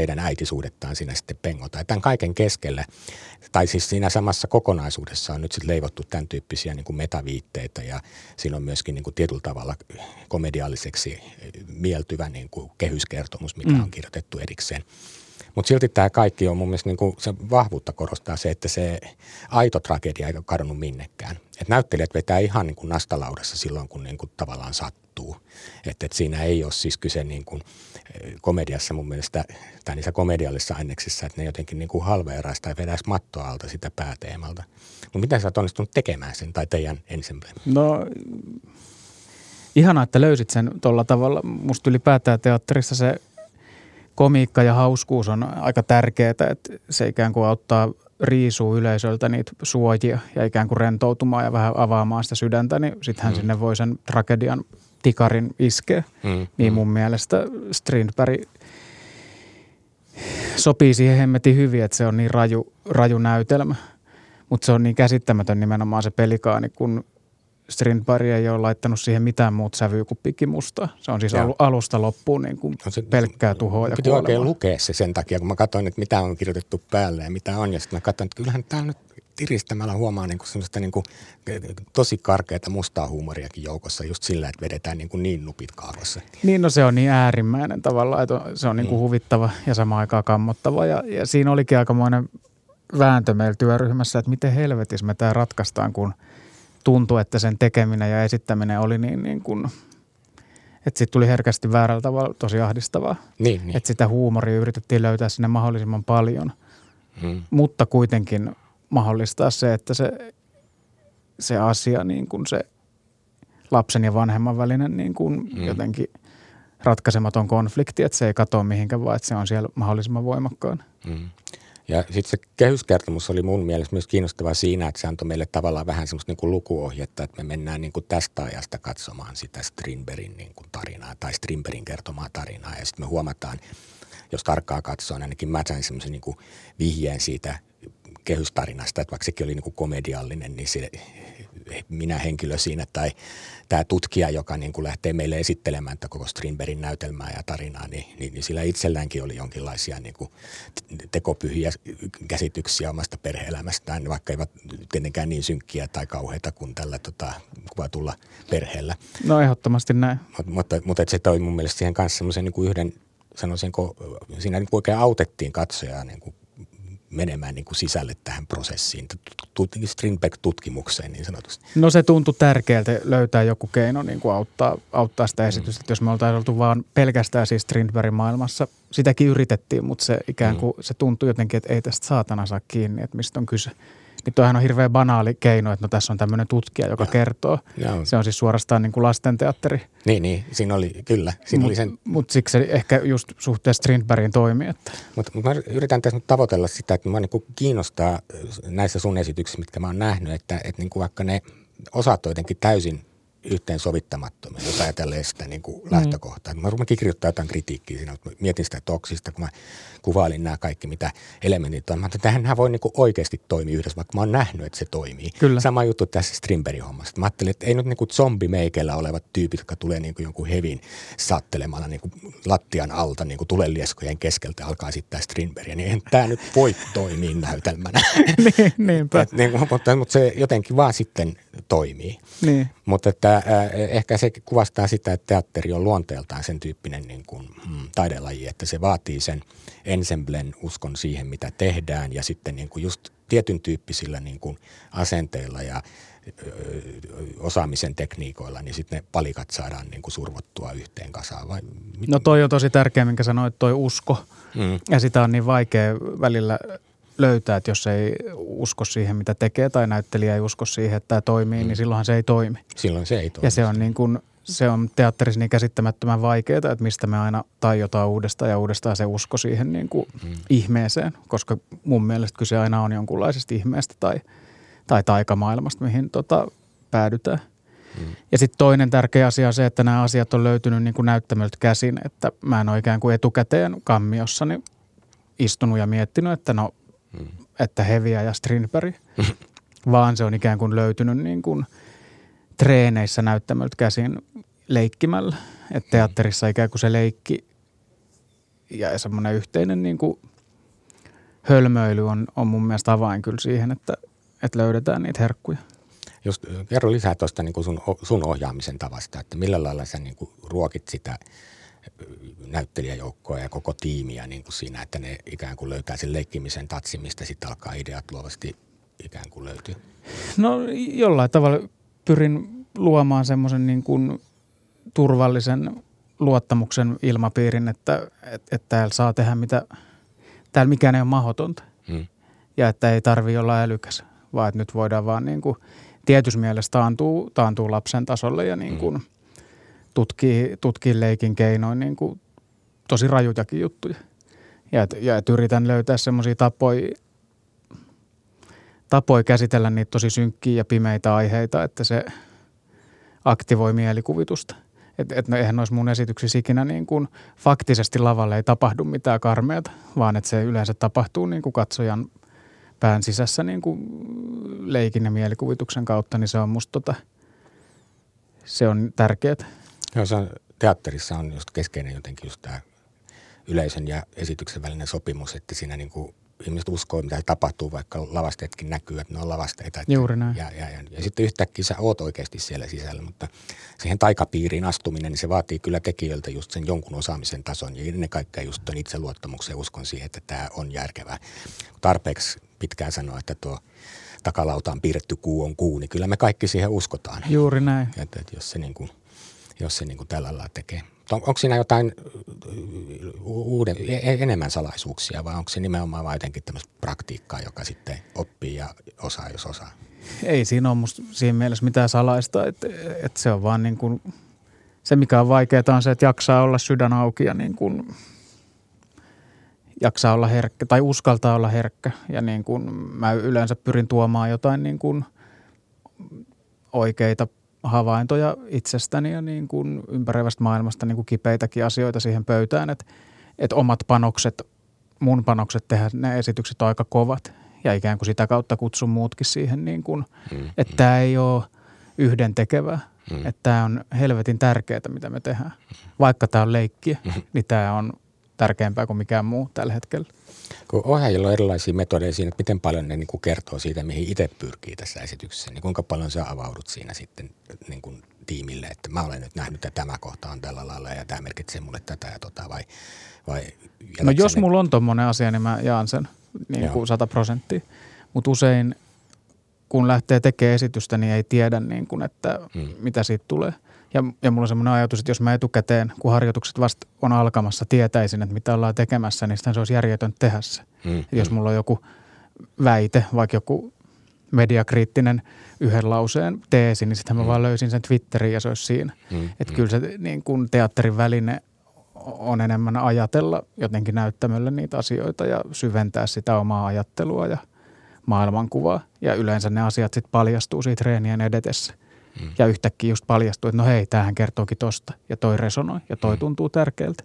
heidän äitisuudettaan siinä sitten pengotaan. Ja tämän kaiken keskellä, tai siis siinä samassa kokonaisuudessa on nyt sitten leivottu tämän tyyppisiä niin kuin metaviitteitä ja siinä on myöskin niin kuin tietyllä tavalla komedialliseksi mieltyvä niin kuin kehyskertomus, mikä mm. on kirjoitettu erikseen. Mutta silti tämä kaikki on mun mielestä niin kuin se vahvuutta korostaa se, että se aito tragedia ei ole kadonnut minnekään. Et näyttelijät vetää ihan niin kuin nastalaudassa silloin, kun niin kuin tavallaan sattuu. Että et siinä ei ole siis kyse niin kuin komediassa mun mielestä, tai niissä komediallisissa aineksissa, että ne jotenkin niin kuin halveeraisi tai vedäisi mattoa alta sitä pääteemalta. Mutta miten sä oot onnistunut tekemään sen tai teidän ensemble? No ihanaa, että löysit sen tuolla tavalla. Musta ylipäätään teatterissa se komiikka ja hauskuus on aika tärkeää, että se ikään kuin auttaa riisua yleisöltä niitä suojia ja ikään kuin rentoutumaan ja vähän avaamaan sitä sydäntä, niin sittenhän mm. sinne voi sen tragedian tikarin iskeä. Mm. Niin mun mm. mielestä Strindberg sopii siihen hemmetin hyvin, että se on niin raju, raju näytelmä, mutta se on niin käsittämätön nimenomaan se pelikaani, kun Strindberg ei ole laittanut siihen mitään muuta sävyä kuin pikimusta. Se on siis al- alusta loppuun niin kuin no se, pelkkää tuhoa ja piti kuolemaa. Oikein lukea se sen takia, kun mä katsoin, että mitä on kirjoitettu päälle ja mitä on. Ja sitten mä katsoin, että kyllähän täällä nyt tiristämällä huomaa niin kuin semmoista niin kuin tosi karkeata mustaa huumoriakin joukossa just sillä, että vedetään niin, kuin niin nupit kaavassa. Niin, no se on niin äärimmäinen tavallaan, että se on niin kuin mm. huvittava ja samaan aikaan kammottava. Ja, ja siinä olikin aikamoinen vääntö meillä työryhmässä, että miten helvetissä me tämä ratkaistaan, kun tuntui, että sen tekeminen ja esittäminen oli niin, niin kuin, että siitä tuli herkästi väärällä tavalla tosi ahdistavaa. Niin, niin. Että sitä huumoria yritettiin löytää sinne mahdollisimman paljon, hmm. mutta kuitenkin mahdollistaa se, että se, se asia, niin kuin se lapsen ja vanhemman välinen niin kuin hmm. jotenkin ratkaisematon konflikti, että se ei katoa mihinkään, vaan että se on siellä mahdollisimman voimakkaan. Hmm. Ja sitten se kehyskertomus oli mun mielestä myös kiinnostavaa siinä, että se antoi meille tavallaan vähän semmoista niin kuin lukuohjetta, että me mennään niin kuin tästä ajasta katsomaan sitä Strindbergin niin kuin tarinaa tai Strindbergin kertomaa tarinaa. Ja sitten me huomataan, jos tarkkaa katsoo, ainakin mä sain semmoisen niin kuin vihjeen siitä kehystarinasta, että vaikka sekin oli niin kuin komediallinen, niin se, minä henkilö siinä tai tämä tutkija, joka niin kuin lähtee meille esittelemään koko Strindbergin näytelmää ja tarinaa, niin, niin, niin sillä itselläänkin oli jonkinlaisia niin kuin tekopyhiä käsityksiä omasta perhe-elämästään, vaikka eivät tietenkään niin synkkiä tai kauheita kuin tällä tota, kuvatulla perheellä. No ehdottomasti näin. Mutta, mutta, mutta se toi mun mielestä siihen kanssa semmoisen niin kuin yhden, sanoisinko, siinä niin kuin oikein autettiin katsojaa niin kuin menemään niin kuin sisälle tähän prosessiin, Strindberg-tutkimukseen niin sanotusti. No se tuntui tärkeältä löytää joku keino niin kuin auttaa, auttaa sitä esitystä. Mm. Jos me oltaisiin oltu vaan pelkästään siis Strindbergin maailmassa, sitäkin yritettiin, mutta se ikään kuin mm. se tuntui jotenkin, että ei tästä saatana saa kiinni, että mistä on kyse. Niin toihan on hirveän banaali keino, että no tässä on tämmöinen tutkija, joka ja. kertoo. Ja. Se on siis suorastaan niin kuin lastenteatteri. Niin, niin. Siinä oli, kyllä. Siinä Mutta sen... mut siksi se ehkä just suhteessa Strindbergin toimii. Että... Mutta mut mä yritän tässä nyt tavoitella sitä, että mä niin kiinnostaa näissä sun esityksissä, mitkä mä oon nähnyt, että, että niin kuin vaikka ne osat on jotenkin täysin yhteensovittamattomia, jos ajatellaan sitä niin kuin lähtökohtaa. Mm. Mä rupeankin kirjoittaa jotain kritiikkiä siinä, mutta mietin sitä toksista, kun mä kuvailin nämä kaikki, mitä elementit on. Mä ajattelin, että tämähän voi niin kuin oikeasti toimia yhdessä, vaikka mä oon nähnyt, että se toimii. Kyllä. Sama juttu tässä Strindbergin hommasta. Mä ajattelin, että ei nyt niin kuin zombimeikeillä olevat tyypit, jotka tulee niin kuin jonkun hevin sattelemalla niin kuin lattian alta niin kuin tulenlieskojen keskeltä alkaa esittää Strindbergia, niin eihän tämä nyt voi toimia näytelmänä. niin, niinpä. Et, niin, mutta, mutta se jotenkin vaan sitten toimii. Niin. Mutta että, äh, ehkä se kuvastaa sitä, että teatteri on luonteeltaan sen tyyppinen niin kuin, mm, taidelaji, että se vaatii sen ensemblen uskon siihen, mitä tehdään ja sitten niin kuin just tietyn tyyppisillä niin kuin asenteilla ja ö, osaamisen tekniikoilla, niin sitten ne palikat saadaan niin kuin survottua yhteen kasaan. Vai no toi on tosi tärkeä, minkä sanoit, toi usko. Mm. Ja sitä on niin vaikea välillä löytää, että jos ei usko siihen, mitä tekee, tai näyttelijä ei usko siihen, että tämä toimii, mm. niin silloinhan se ei toimi. Silloin se ei toimi. Ja se on, niin kuin, se on teatterissa niin käsittämättömän vaikeaa, että mistä me aina taiotaan uudestaan ja uudestaan se usko siihen niin kuin mm. ihmeeseen, koska mun mielestä kyse aina on jonkunlaisesta ihmeestä tai, tai taikamaailmasta, mihin tota, päädytään. Mm. Ja sitten toinen tärkeä asia on se, että nämä asiat on löytynyt niin kuin näyttämöltä käsin, että mä en ole ikään kuin etukäteen kammiossani istunut ja miettinyt, että no Mm. että Heviä ja Strindberg, vaan se on ikään kuin löytynyt niin kuin treeneissä näyttämöltä käsin leikkimällä. Että teatterissa ikään kuin se leikki ja semmoinen yhteinen niin kuin hölmöily on, on mun mielestä avain kyllä siihen, että, että löydetään niitä herkkuja. Just kerro lisää tuosta niin kuin sun, sun ohjaamisen tavasta, että millä lailla sä niin kuin ruokit sitä näyttelijäjoukkoa ja koko tiimiä niin kuin siinä, että ne ikään kuin löytää sen leikkimisen tatsin, mistä sitten alkaa ideat luovasti ikään kuin löytyy? No jollain tavalla pyrin luomaan semmoisen niin kuin turvallisen luottamuksen ilmapiirin, että, että, että täällä saa tehdä mitä, täällä mikään ei ole mahdotonta. Hmm. Ja että ei tarvitse olla älykäs, vaan että nyt voidaan vaan niin kuin tietyssä mielessä taantuu, taantuu lapsen tasolle ja niin kuin hmm. tutkii, tutkii leikin keinoin niin kuin tosi rajujakin juttuja. Ja että ja et yritän löytää semmoisia tapoja, tapoja käsitellä niitä tosi synkkiä ja pimeitä aiheita, että se aktivoi mielikuvitusta. Että et, no, eihän noissa mun esityksissä ikinä niin kuin faktisesti lavalle ei tapahdu mitään karmeata, vaan että se yleensä tapahtuu niin kuin katsojan pään sisässä niin kuin leikin ja mielikuvituksen kautta, niin se on musta tota, se on tärkeää. Joo, se on, teatterissa on just keskeinen jotenkin just tämä yleisön ja esityksen välinen sopimus, että siinä niin kuin ihmiset uskoo, mitä tapahtuu, vaikka lavasteetkin näkyy, että ne on lavasteita. Että Juuri näin. Ja, ja, ja, ja sitten yhtäkkiä sä oot oikeasti siellä sisällä, mutta siihen taikapiiriin astuminen, niin se vaatii kyllä tekijöiltä just sen jonkun osaamisen tason ja ennen kaikkea just tuon itseluottamuksen ja uskon siihen, että tämä on järkevää. Tarpeeksi pitkään sanoa, että tuo takalautaan piirretty kuu on kuu, niin kyllä me kaikki siihen uskotaan. Juuri näin. Että, että jos se, niin kuin, jos se niin kuin tällä lailla tekee. On, onko siinä jotain uuden, enemmän salaisuuksia vai onko se nimenomaan vain jotenkin tämmöistä praktiikkaa, joka sitten oppii ja osaa, jos osaa? Ei siinä ole musta siinä mielessä mitään salaista, että, että se on vaan niin kuin, se mikä on vaikeaa on se, että jaksaa olla sydän auki ja niin kuin jaksaa olla herkkä tai uskaltaa olla herkkä ja niin kuin mä yleensä pyrin tuomaan jotain niin kuin oikeita havaintoja itsestäni ja niin kuin ympäröivästä maailmasta niin kuin kipeitäkin asioita siihen pöytään, että, että omat panokset, mun panokset tehdä ne esitykset on aika kovat ja ikään kuin sitä kautta kutsun muutkin siihen niin kuin, mm, että mm. tämä ei ole yhdentekevää, mm. että tämä on helvetin tärkeää, mitä me tehdään. Vaikka tämä on leikkiä, mm. niin tämä on tärkeämpää kuin mikään muu tällä hetkellä. Kun ohjaajilla on erilaisia metodeja siinä, että miten paljon ne niin kuin kertoo siitä, mihin itse pyrkii tässä esityksessä, niin kuinka paljon sä avaudut siinä sitten niin kuin tiimille, että mä olen nyt nähnyt, että tämä kohta on tällä lailla ja tämä merkitsee mulle tätä ja tota, vai, vai no jos ne... mulla on tommoinen asia, niin mä jaan sen niin kuin sata prosenttia, mutta usein kun lähtee tekemään esitystä, niin ei tiedä niin kuin, että hmm. mitä siitä tulee. Ja, ja mulla on semmoinen ajatus, että jos mä etukäteen, kun harjoitukset vasta on alkamassa, tietäisin, että mitä ollaan tekemässä, niin sitten se olisi järjetön tehdä se. Mm, jos mulla on joku väite, vaikka joku mediakriittinen yhden lauseen teesi, niin sitten mä mm. vaan löysin sen Twitteriin ja se olisi siinä. Mm, että mm. kyllä se niin kuin teatterin väline on enemmän ajatella jotenkin näyttämöllä niitä asioita ja syventää sitä omaa ajattelua ja maailmankuvaa. Ja yleensä ne asiat sitten paljastuu siitä treenien edetessä. Mm. Ja yhtäkkiä just paljastuu, että no hei, tämähän kertookin tosta ja toi resonoi ja toi mm. tuntuu tärkeältä.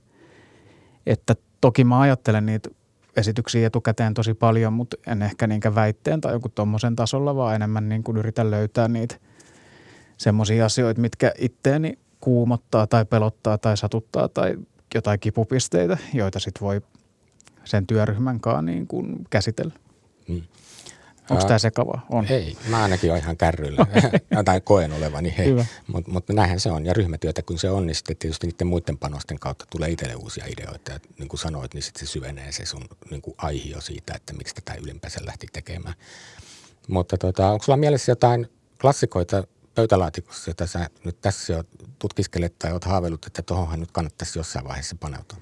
Että toki mä ajattelen niitä esityksiä etukäteen tosi paljon, mutta en ehkä niinkään väitteen tai joku tommosen tasolla, vaan enemmän niin kuin yritän löytää niitä semmoisia asioita, mitkä itteeni kuumottaa tai pelottaa tai satuttaa tai jotain kipupisteitä, joita sit voi sen työryhmän kanssa niin kuin käsitellä. Mm. Onko tämä sekavaa? On. Ei, mä ainakin olen ihan kärryillä. Tai koen olevani, hei. Mutta mut näinhän se on. Ja ryhmätyötä, kun se on, niin sitten tietysti niiden muiden panosten kautta tulee itselle uusia ideoita. Ja niin kuin sanoit, niin sitten se syvenee se sun niin kuin aihio siitä, että miksi tätä ylipäänsä lähti tekemään. Mutta tota, onko sulla mielessä jotain klassikoita pöytälaatikossa, jota sä nyt tässä jo tutkiskelet tai oot haaveillut, että tuohonhan nyt kannattaisi jossain vaiheessa paneutua?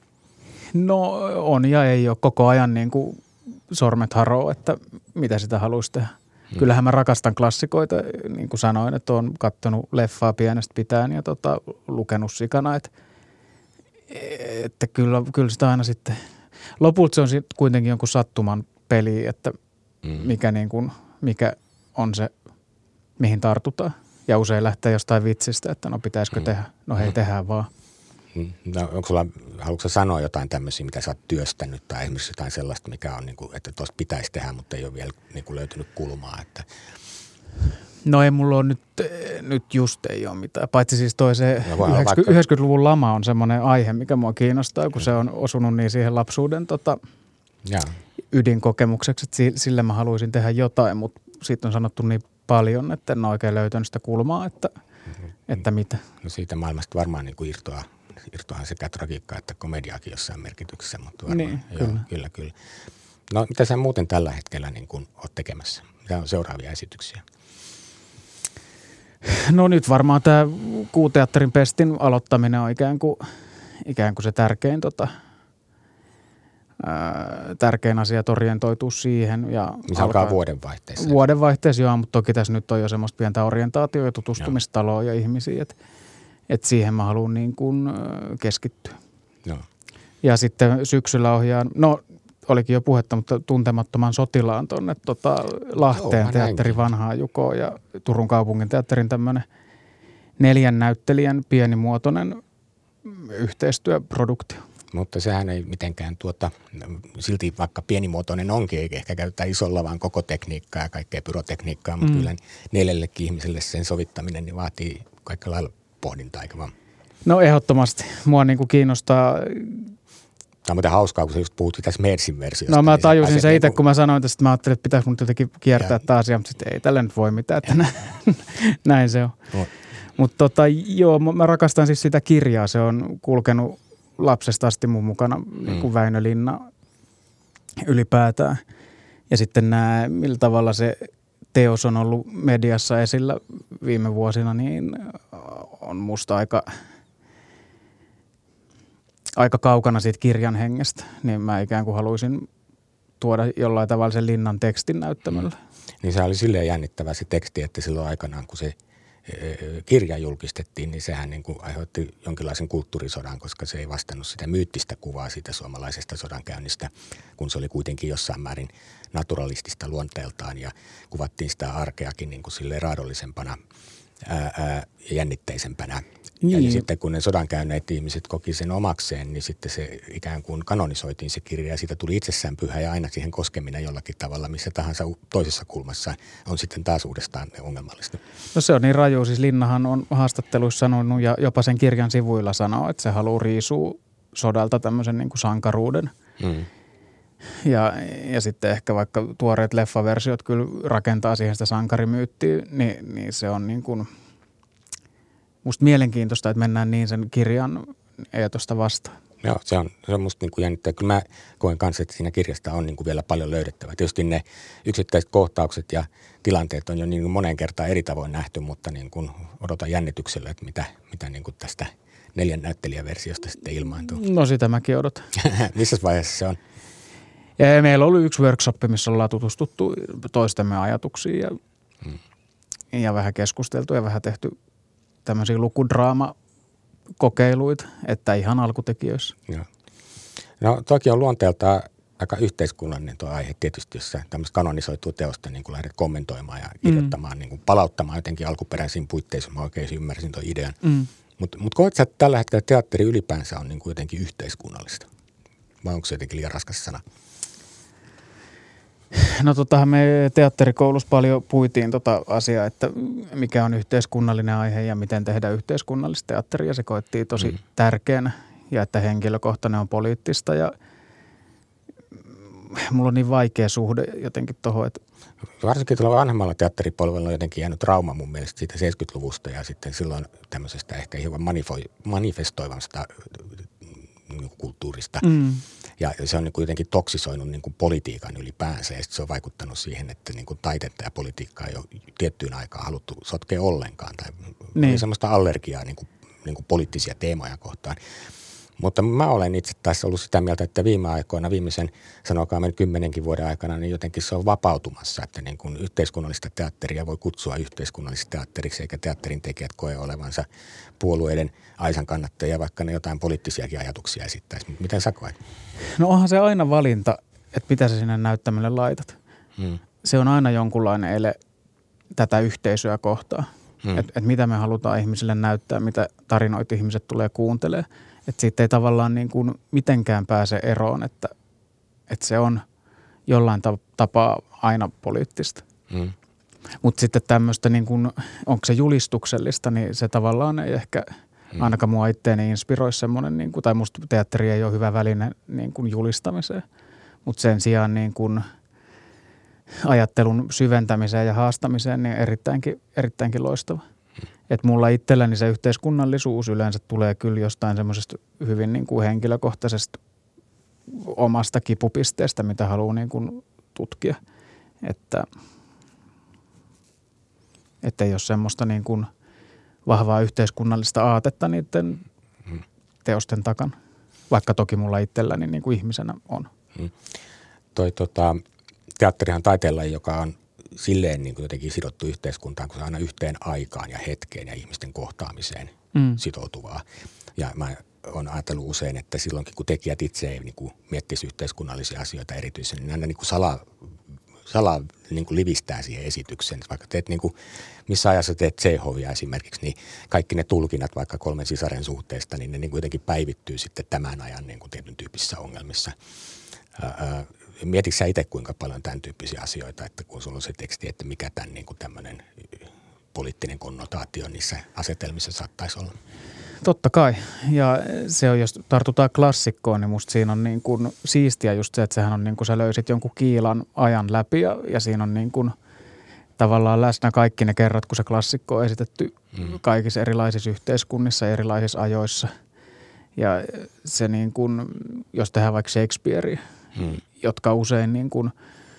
No on ja ei ole koko ajan niin kuin sormet haroo, että mitä sitä haluaisi tehdä. Hmm. Kyllähän mä rakastan klassikoita, niin kuin sanoin, että olen katsonut leffaa pienestä pitäen ja tota, lukenut sikana, että, että kyllä, kyllä sitä aina sitten, lopulta se on sitten kuitenkin jonkun sattuman peli, että hmm. mikä, niin kuin, mikä on se, mihin tartutaan. Ja usein lähtee jostain vitsistä, että no pitäisikö hmm. tehdä, no hei tehdään vaan. No, onko sulla, haluatko sanoa jotain tämmöisiä, mitä sä oot työstänyt tai esimerkiksi jotain sellaista, mikä on, niin kuin, että tuosta pitäisi tehdä, mutta ei ole vielä niin kuin löytynyt kulmaa? Että... No ei mulla ole nyt, nyt just ei ole mitään, paitsi siis toi se No, vaikka... yhdeksänkymmentäluvun lama on semmoinen aihe, mikä mua kiinnostaa, kun se on osunut niin siihen lapsuuden tota, ydinkokemukseksi, että sille mä haluaisin tehdä jotain, mutta siitä on sanottu niin paljon, että en ole oikein löytänyt sitä kulmaa, että, mm-hmm. että mitä. No siitä maailmasta varmaan niin kuin irtoaa, irtoaa sekä tragiikkaa että komediaakin jossain merkityksessä, mutta varmaan, niin, joo, kyllä. kyllä, kyllä. No mitä sä muuten tällä hetkellä niin kuin oot tekemässä? Mitä on seuraavia esityksiä? No nyt varmaan tämä Kuuteatterin pestin aloittaminen on ikään kuin, ikään kuin se tärkein, tota, ää, tärkein asia, että orientoituu siihen. Ja missä alkaa, alkaa vuodenvaihteessa? Vuodenvaihteessa, joo, mutta toki tässä nyt on jo semmoista pientä orientaatioa ja tutustumistaloa ja ihmisiä, että et siihen mä haluan niin kuin keskittyä. Joo. Ja sitten syksyllä ohjaan, no olikin jo puhetta, mutta Tuntemattoman sotilaan tuonne tota, Lahteen Joo, teatteri Vanhaa Jukoa ja Turun kaupungin teatterin tämmöinen neljän näyttelijän pienimuotoinen yhteistyöproduktio. Mutta sehän ei mitenkään tuota, silti vaikka pienimuotoinen onkin, eikä ehkä käyttää isolla vaan koko tekniikkaa ja kaikkea pyrotekniikkaa, mutta mm. kyllä neljällekin ihmiselle sen sovittaminen niin vaatii kaikilla lailla pohdintaa, eikä vaan? No ehdottomasti. Mua niin kuin kiinnostaa. Tämä on muuten hauskaa, kun sä just puhuttiin tässä Mersin versiosta. No mä niin tajusin se itse, niin kuin... kun mä sanoin tästä, että mä ajattelin, että pitäisi mun jotenkin kiertää ja... tämä asia, mutta sitten ei tällä nyt voi mitään, että näin se on. No. Mutta tota, joo, mä rakastan siis sitä kirjaa. Se on kulkenut lapsesta asti mun mukana, mm. niin kuin Väinö Linna ylipäätään. Ja sitten nämä, millä tavalla se teos on ollut mediassa esillä viime vuosina, niin on musta aika... aika kaukana siitä kirjan hengestä, niin mä ikään kuin haluaisin tuoda jollain tavalla sen Linnan tekstin näyttämölle. Mm. Niin se oli silleen jännittävä se teksti, että silloin aikanaan, kun se kirja julkistettiin, niin sehän niin kuin aiheutti jonkinlaisen kulttuurisodan, koska se ei vastannut sitä myyttistä kuvaa siitä suomalaisesta sodankäynnistä, kun se oli kuitenkin jossain määrin naturalistista luonteeltaan ja kuvattiin sitä arkeakin niin kuin silleen raadollisempana ää, ää, jännitteisempänä. Niin. Ja sitten kun ne sodan käyneet ihmiset koki sen omakseen, niin sitten se ikään kuin kanonisoitiin se kirja ja siitä tuli itsessään pyhä ja aina siihen koskeminen jollakin tavalla, missä tahansa toisessa kulmassa on sitten taas uudestaan ongelmallista. No se on niin raju. Siis Linnahan on haastatteluissa sanonut ja jopa sen kirjan sivuilla sanoo, että se haluaa riisua sodalta tämmöisen niin kuin sankaruuden. Mm. Ja, ja sitten ehkä vaikka tuoreet leffaversiot kyllä rakentaa siihen sitä sankarimyyttiä, niin, niin se on niin kuin... Musta mielenkiintoista, että mennään niin sen kirjan eetosta vastaan. Joo, se on, se on musta niin kuin jännittävää. Kyllä mä koen kanssa, että siinä kirjasta on niin kuin vielä paljon löydettävää. Tietysti ne yksittäiset kohtaukset ja tilanteet on jo niin kuin moneen kertaan eri tavoin nähty, mutta niin kuin odotan jännityksellä, että mitä, mitä niin kuin tästä neljän näyttelijäversiosta sitten ilmaantuu. No sitä mäkin odotan. Missä vaiheessa se on? Ja meillä on ollut yksi workshop, missä ollaan tutustuttu toistemme ajatuksiin ja, hmm. ja vähän keskusteltu ja vähän tehty tämmöisiä lukudraamakokeiluita, että ihan alkutekijöissä. Joo. No toki on luonteeltaan aika yhteiskunnallinen tuo aihe tietysti, jos sä tämmöistä kanonisoitua teosta niin kun lähdet kommentoimaan ja kirjoittamaan, mm. niin kuin palauttamaan jotenkin alkuperäisiin puitteisiin, mä oikein ymmärsin tuon idean. Mm. Mutta mut koet sä, että tällä hetkellä teatteri ylipäänsä on niin kuin jotenkin yhteiskunnallista? Vai onko se jotenkin liian raskas sana? No totahan me teatterikoulussa paljon puitiin tota asiaa, että mikä on yhteiskunnallinen aihe ja miten tehdä yhteiskunnallista teatteria. Se koettiin tosi mm. tärkeänä ja että henkilökohtainen on poliittista ja mulla on niin vaikea suhde jotenkin tuohon, että... Varsinkin tuolla vanhemmalla teatteripolvella on jotenkin jäänyt trauma mun mielestä siitä seitsemänkymmentäluvusta ja sitten silloin tämmöisestä ehkä hiukan manifestoivasta kulttuurista. Mm. Ja se on niin kuin jotenkin toksisoinut niin kuin politiikan ylipäänsä ja se on vaikuttanut siihen, että niin kuin taitetta ja politiikkaa ei ole tiettyyn aikaan haluttu sotkea ollenkaan. Tai niin. Oli semmoista allergiaa niin kuin, niin kuin poliittisia teemoja kohtaan. Mutta mä olen itse taas ollut sitä mieltä, että viime aikoina, viimeisen sanokaa nyt kymmenenkin vuoden aikana, niin jotenkin se on vapautumassa, että niin kuin yhteiskunnallista teatteria voi kutsua yhteiskunnallisesta teatteriksi, eikä teatterin tekijät koe olevansa puolueiden aisan kannattajia, vaikka ne jotain poliittisiakin ajatuksia esittäisi. Miten sä koet? No onhan se aina valinta, että mitä sä sinne näyttämölle laitat. Hmm. Se on aina jonkunlainen ele tätä yhteisöä kohtaan, hmm. että et mitä me halutaan ihmisille näyttää, mitä tarinoita ihmiset tulee kuuntelemaan. Että siitä ei tavallaan niin kuin mitenkään pääse eroon, että, että se on jollain tapaa aina poliittista. Mm. Mutta sitten tämmöistä, niin kun, onko se julistuksellista, niin se tavallaan ei ehkä mm. ainakaan mua itteeni inspiroi semmoinen, niin kun, tai musta teatteri ei ole hyvä väline niin kun julistamiseen, mutta sen sijaan niin kun ajattelun syventämiseen ja haastamiseen niin erittäinkin, erittäinkin loistava. Mm. Et mulla itselläni se yhteiskunnallisuus yleensä tulee kyllä jostain semmoisesta hyvin niin kuin henkilökohtaisesta omasta kipupisteestä, mitä haluaa niin kuin tutkia. Että, että ei ole semmoista niin kuin vahvaa yhteiskunnallista aatetta niiden mm. teosten takana, vaikka toki mulla itselläni niin kuin ihmisenä on. Mm. Toi tota, teatterihan taiteenlaji, joka on silleen niin kuin jotenkin sidottu yhteiskuntaan, kun se on aina yhteen aikaan ja hetkeen ja ihmisten kohtaamiseen mm. sitoutuvaa. Ja mä oon ajatellut usein, että silloinkin kun tekijät itse ei niin kuin miettisi yhteiskunnallisia asioita erityisen, niin aina niin kuin sala, sala niin kuin livistää siihen esitykseen. Vaikka teet niin kuin, missä ajassa teet Tšekhovia esimerkiksi, niin kaikki ne tulkinnat vaikka kolmen sisaren suhteesta, niin ne niin kuin jotenkin päivittyy sitten tämän ajan niin kuin tietyn tyyppisissä ongelmissa. Ää, Mietitkö sä itse kuinka paljon tämän tyyppisiä asioita, että kun sulla on se teksti, että mikä tämän niin kuin tämmöinen poliittinen konnotaatio niissä asetelmissa saattaisi olla? Totta kai. Ja se on, jos tartutaan klassikkoon, niin musta siinä on niin kuin siistiä just se, että sehän on niin kuin sä löysit jonkun kiilan ajan läpi ja, ja siinä on niin kuin tavallaan läsnä kaikki ne kerrat, kun se klassikko on esitetty mm. kaikissa erilaisissa yhteiskunnissa, erilaisissa ajoissa. Ja se niin kuin, jos tehdään vaikka Shakespearea, Hmm. jotka usein niin kuin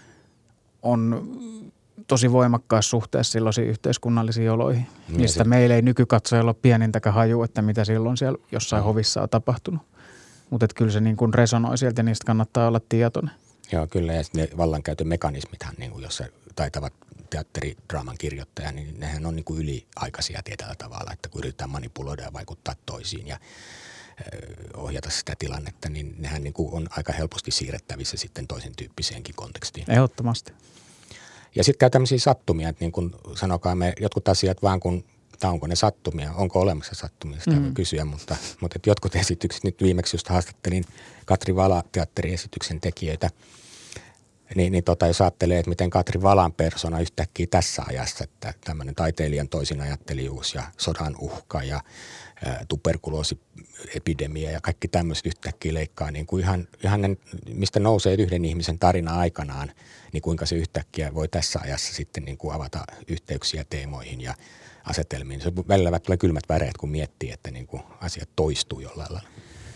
on tosi voimakkaassa suhteessa silloisiin yhteiskunnallisiin oloihin, niin mistä se meillä ei nykykatsojalla ole pienintäkään haju, että mitä silloin siellä jossain hmm. hovissa on tapahtunut. Mutta kyllä se niin kuin resonoi sieltä ja niistä kannattaa olla tietoinen. Joo, kyllä. Ja ne vallankäytön mekanismithan, niin kuin jos se taitavat teatteridraaman kirjoittaja, niin nehän on niin kuin yliaikaisia tietyllä tavalla, että kun yritetään manipuloida ja vaikuttaa toisiin ja ohjata sitä tilannetta, niin nehän niin kuin on aika helposti siirrettävissä sitten toisen tyyppiseenkin kontekstiin. Ehdottomasti. Ja sitten käy tämmöisiä sattumia, että niin kuin sanokaa me jotkut asiat vaan kun, tai onko ne sattumia, onko olemassa sattumia, sitä mm. voi kysyä, mutta, mutta että jotkut esitykset, nyt viimeksi just haastattelin Katri Vala teatteriesityksen tekijöitä, niin, niin tota, jos ajattelee, että miten Katri Valan persona yhtäkkiä tässä ajassa, että tämmöinen taiteilijan toisin ajattelijuus ja sodan uhka ja ä, tuberkuloosiepidemia ja kaikki tämmöiset yhtäkkiä leikkaa niin kuin ihan, ihan ne, mistä nousee yhden ihmisen tarina aikanaan, niin kuinka se yhtäkkiä voi tässä ajassa sitten niin kuin avata yhteyksiä teemoihin ja asetelmiin. Se välillä tulee kylmät väreet, kun miettii, että niin kuin asiat toistuu jollain lailla.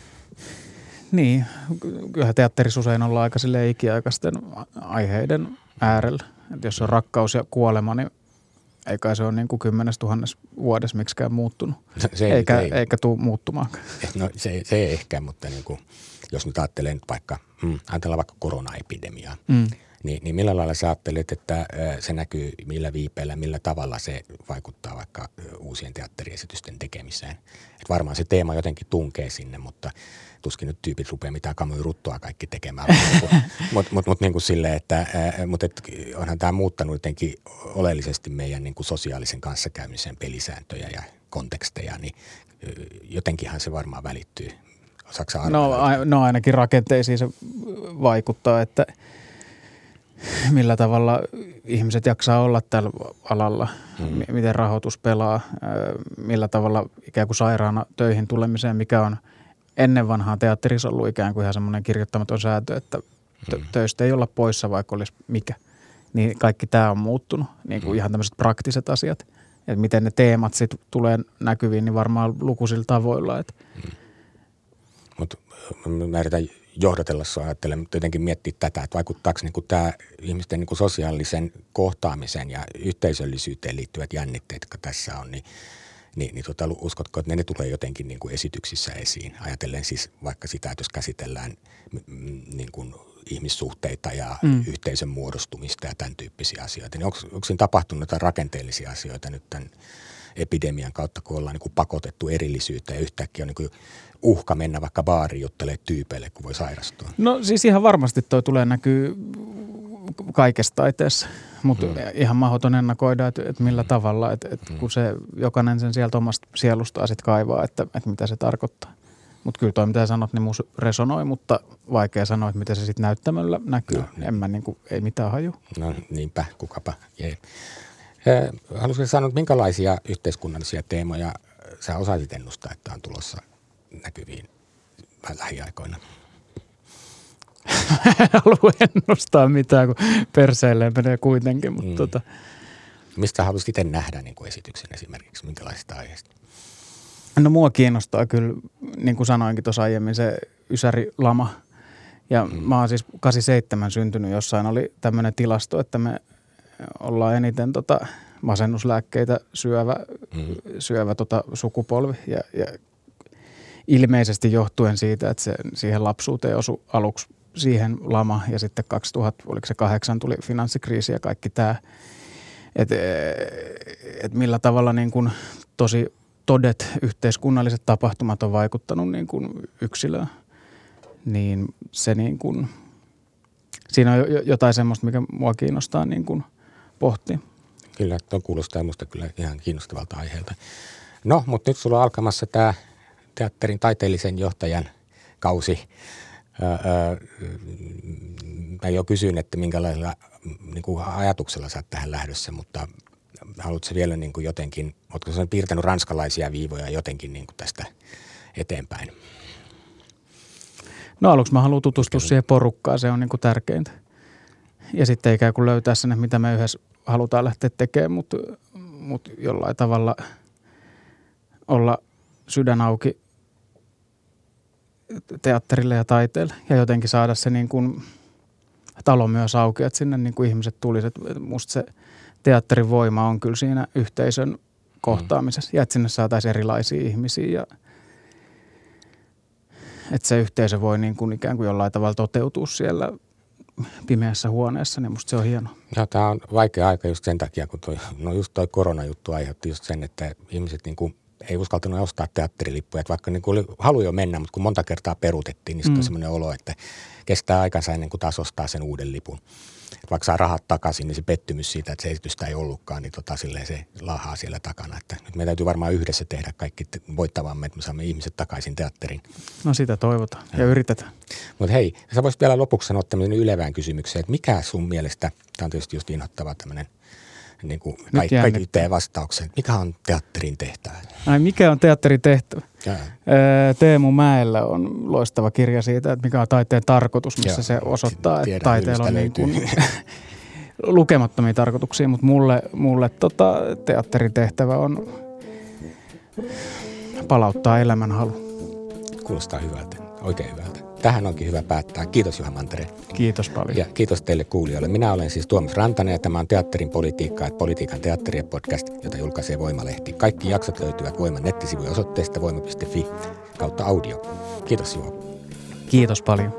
Niin, kyllähän teatterissa usein ollaan aika silleen ikiaikaisten aiheiden äärellä. Että jos on rakkaus ja kuolema, niin eikä se ole niin kuin kymmenes tuhannes vuodessa miksikään muuttunut. No, se ei, eikä, se ei, eikä tule muuttumaankaan. No se, se ei ehkä, mutta niin kuin, jos nyt ajattelee nyt vaikka, hmm, ajatellaan vaikka koronaepidemiaa, mm. niin, niin millä lailla sä ajattelet, että se näkyy millä viipeellä, millä tavalla se vaikuttaa vaikka uusien teatteriesitysten tekemiseen? Et varmaan se teema jotenkin tunkee sinne, mutta tuskin nyt tyypit rupeaa mitään Camusin ruttoa kaikki tekemään, mutta mut, mut, niin kuin silleen, että mut et, onhan tämä muuttanut jotenkin oleellisesti meidän niin kuin sosiaalisen kanssakäymisen pelisääntöjä ja konteksteja, niin jotenkinhan se varmaan välittyy. Osaatko no, a, no ainakin rakenteisiin se vaikuttaa, että millä tavalla ihmiset jaksaa olla tällä alalla, hmm. miten rahoitus pelaa, millä tavalla ikään kuin sairaana töihin tulemiseen, mikä on ennen vanhaa teatterissa ollut ikään kuin ihan semmoinen kirjoittamaton sääntö, että tö- töistä ei olla poissa, vaikka olisi mikä. Niin kaikki tämä on muuttunut, niin kuin mm. ihan tämmöiset praktiset asiat. Että miten ne teemat sitten tulee näkyviin, niin varmaan lukuisilla tavoilla. Mm. Mutta mä yritän johdatella sua ajattelemaan, mutta jotenkin miettiä tätä, että vaikuttaako niinku tämä ihmisten niinku sosiaalisen kohtaamisen ja yhteisöllisyyteen liittyvät jännitteet, jotka tässä on, niin Niin, niin tota, uskotko, että ne, ne tulee jotenkin niin kuin esityksissä esiin? Ajatellen siis vaikka sitä, että jos käsitellään mm, niin kuin ihmissuhteita ja mm. yhteisön muodostumista ja tämän tyyppisiä asioita, niin onko, onko siinä tapahtunut jotain rakenteellisia asioita nyt tämän epidemian kautta, kun ollaan niin kuin pakotettu erillisyyttä ja yhtäkkiä on niin kuin uhka mennä vaikka baariin juttelemaan tyypeille, kun voi sairastua? No siis ihan varmasti toi tulee näkyy kaikessa taiteessa, mutta hmm. ihan mahdoton ennakoida, että, että millä hmm. tavalla, että, että hmm. kun se jokainen sen sieltä omasta sielustaan sitten kaivaa, että, että mitä se tarkoittaa. Mutta kyllä toi mitä sanot, niin mun resonoi, mutta vaikea sanoa, että mitä se sitten näyttämöllä näkyy. No, en mä niinku, ei mitään haju. No niinpä, kukapa. Jee. Haluaisitko sanoa, että minkälaisia yhteiskunnallisia teemoja sä osaisit ennustaa, että on tulossa näkyviin lähiaikoina? Haluan ennustaa mitään, kun perseelleen menee kuitenkin. Mutta mm. tota. Mistä haluaisit itse nähdä niin kuin esityksen esimerkiksi, minkälaisista aiheista? No mua kiinnostaa kyllä, niin kuin sanoinkin tuossa aiemmin, se ysärilama. Ja mm. mä oon siis kahdeksankymmentäseitsemän syntynyt, jossain oli tämmöinen tilasto, että me ollaan eniten tota masennuslääkkeitä syövä, mm. syövä tota sukupolvi. Ja, ja ilmeisesti johtuen siitä, että se siihen lapsuuteen osui aluksi siihen lama ja sitten kaksituhatta, oliko se kahdeksan, tuli finanssikriisi ja kaikki tämä. Että et millä tavalla niin kun tosi todet yhteiskunnalliset tapahtumat on vaikuttanut niin kun yksilöön, niin se niin kun, siinä on jotain semmoista, mikä mua kiinnostaa niin kun pohtia. Kyllä, tuo kuulostaa minusta kyllä ihan kiinnostavalta aiheelta. No, mutta nyt sulla on alkamassa tämä teatterin taiteellisen johtajan kausi. Öö, mä jo kysyin, että minkälaisella niin kuin ajatuksella sä oot tähän lähdössä, mutta haluatko vielä niin kuin jotenkin, ootko sä piirtänyt ranskalaisia viivoja jotenkin niin kuin tästä eteenpäin? No aluksi mä haluan tutustua Mikä siihen porukkaan, se on niin kuin tärkeintä. Ja sitten ikään kuin löytää sen, mitä me yhdessä halutaan lähteä tekemään, mutta, mutta jollain tavalla olla sydän auki teatterille ja taiteelle ja jotenkin saada se niin kuin talo myös auki, että sinne niin kuin ihmiset tulisivat. Musta se teatterin voima on kyllä siinä yhteisön kohtaamisessa mm. ja että sinne saataisiin erilaisia ihmisiä ja että se yhteisö voi niin kuin ikään kuin jollain tavalla toteutua siellä pimeässä huoneessa, niin musta se on hienoa. Joo, tämä on vaikea aika just sen takia, kun toi, no just toi koronajuttu aiheutti just sen, että ihmiset niin kuin ei uskaltanut ostaa teatterilippuja, että vaikka niin kuin oli halu jo mennä, mutta kun monta kertaa peruutettiin, niin sitten mm. on semmoinen olo, että kestää aikansa ennen kuin taas ostaa sen uuden lipun. Et vaikka saa rahat takaisin, niin se pettymys siitä, että se esitystä ei ollutkaan, niin tota, silleen se laahaa siellä takana. Että nyt meidän täytyy varmaan yhdessä tehdä kaikki voittavamme, että me saamme ihmiset takaisin teatteriin. No sitä toivotaan ja, ja yritetään. Mutta hei, sä voisit vielä lopuksi sanoa tämmöinen ylevään kysymykseen, että mikä sun mielestä, tämä on tietysti just inhottava tämmöinen, niin kuin kaikki, kaikki tee vastauksen. Mikä on teatterin tehtävä? Ai, mikä on teatterin tehtävä? Ja. Teemu Mäellä on loistava kirja siitä, että mikä on taiteen tarkoitus, missä Joo, se osoittaa, että taiteella on niin kuin lukemattomia tarkoituksia, mutta mulle, mulle tota, teatterin tehtävä on palauttaa elämänhalu. Kuulostaa hyvältä, oikein hyvältä. Tähän onkin hyvä päättää. Kiitos Juha Mantere. Kiitos paljon. Ja kiitos teille kuulijoille. Minä olen siis Tuomas Rantanen ja tämä on Teatterin politiikka, että politiikan teatterien podcast, jota julkaisee Voimalehti. Kaikki jaksot löytyvät Voiman nettisivujen osoitteesta voima piste fi kautta audio. Kiitos Juha. Kiitos paljon.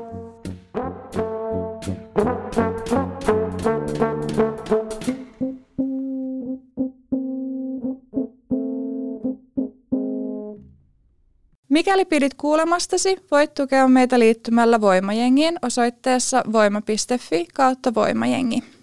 Mikäli pidit kuulemastasi, voit tukea meitä liittymällä Voimajengiin osoitteessa voima piste fi kautta voimajengi.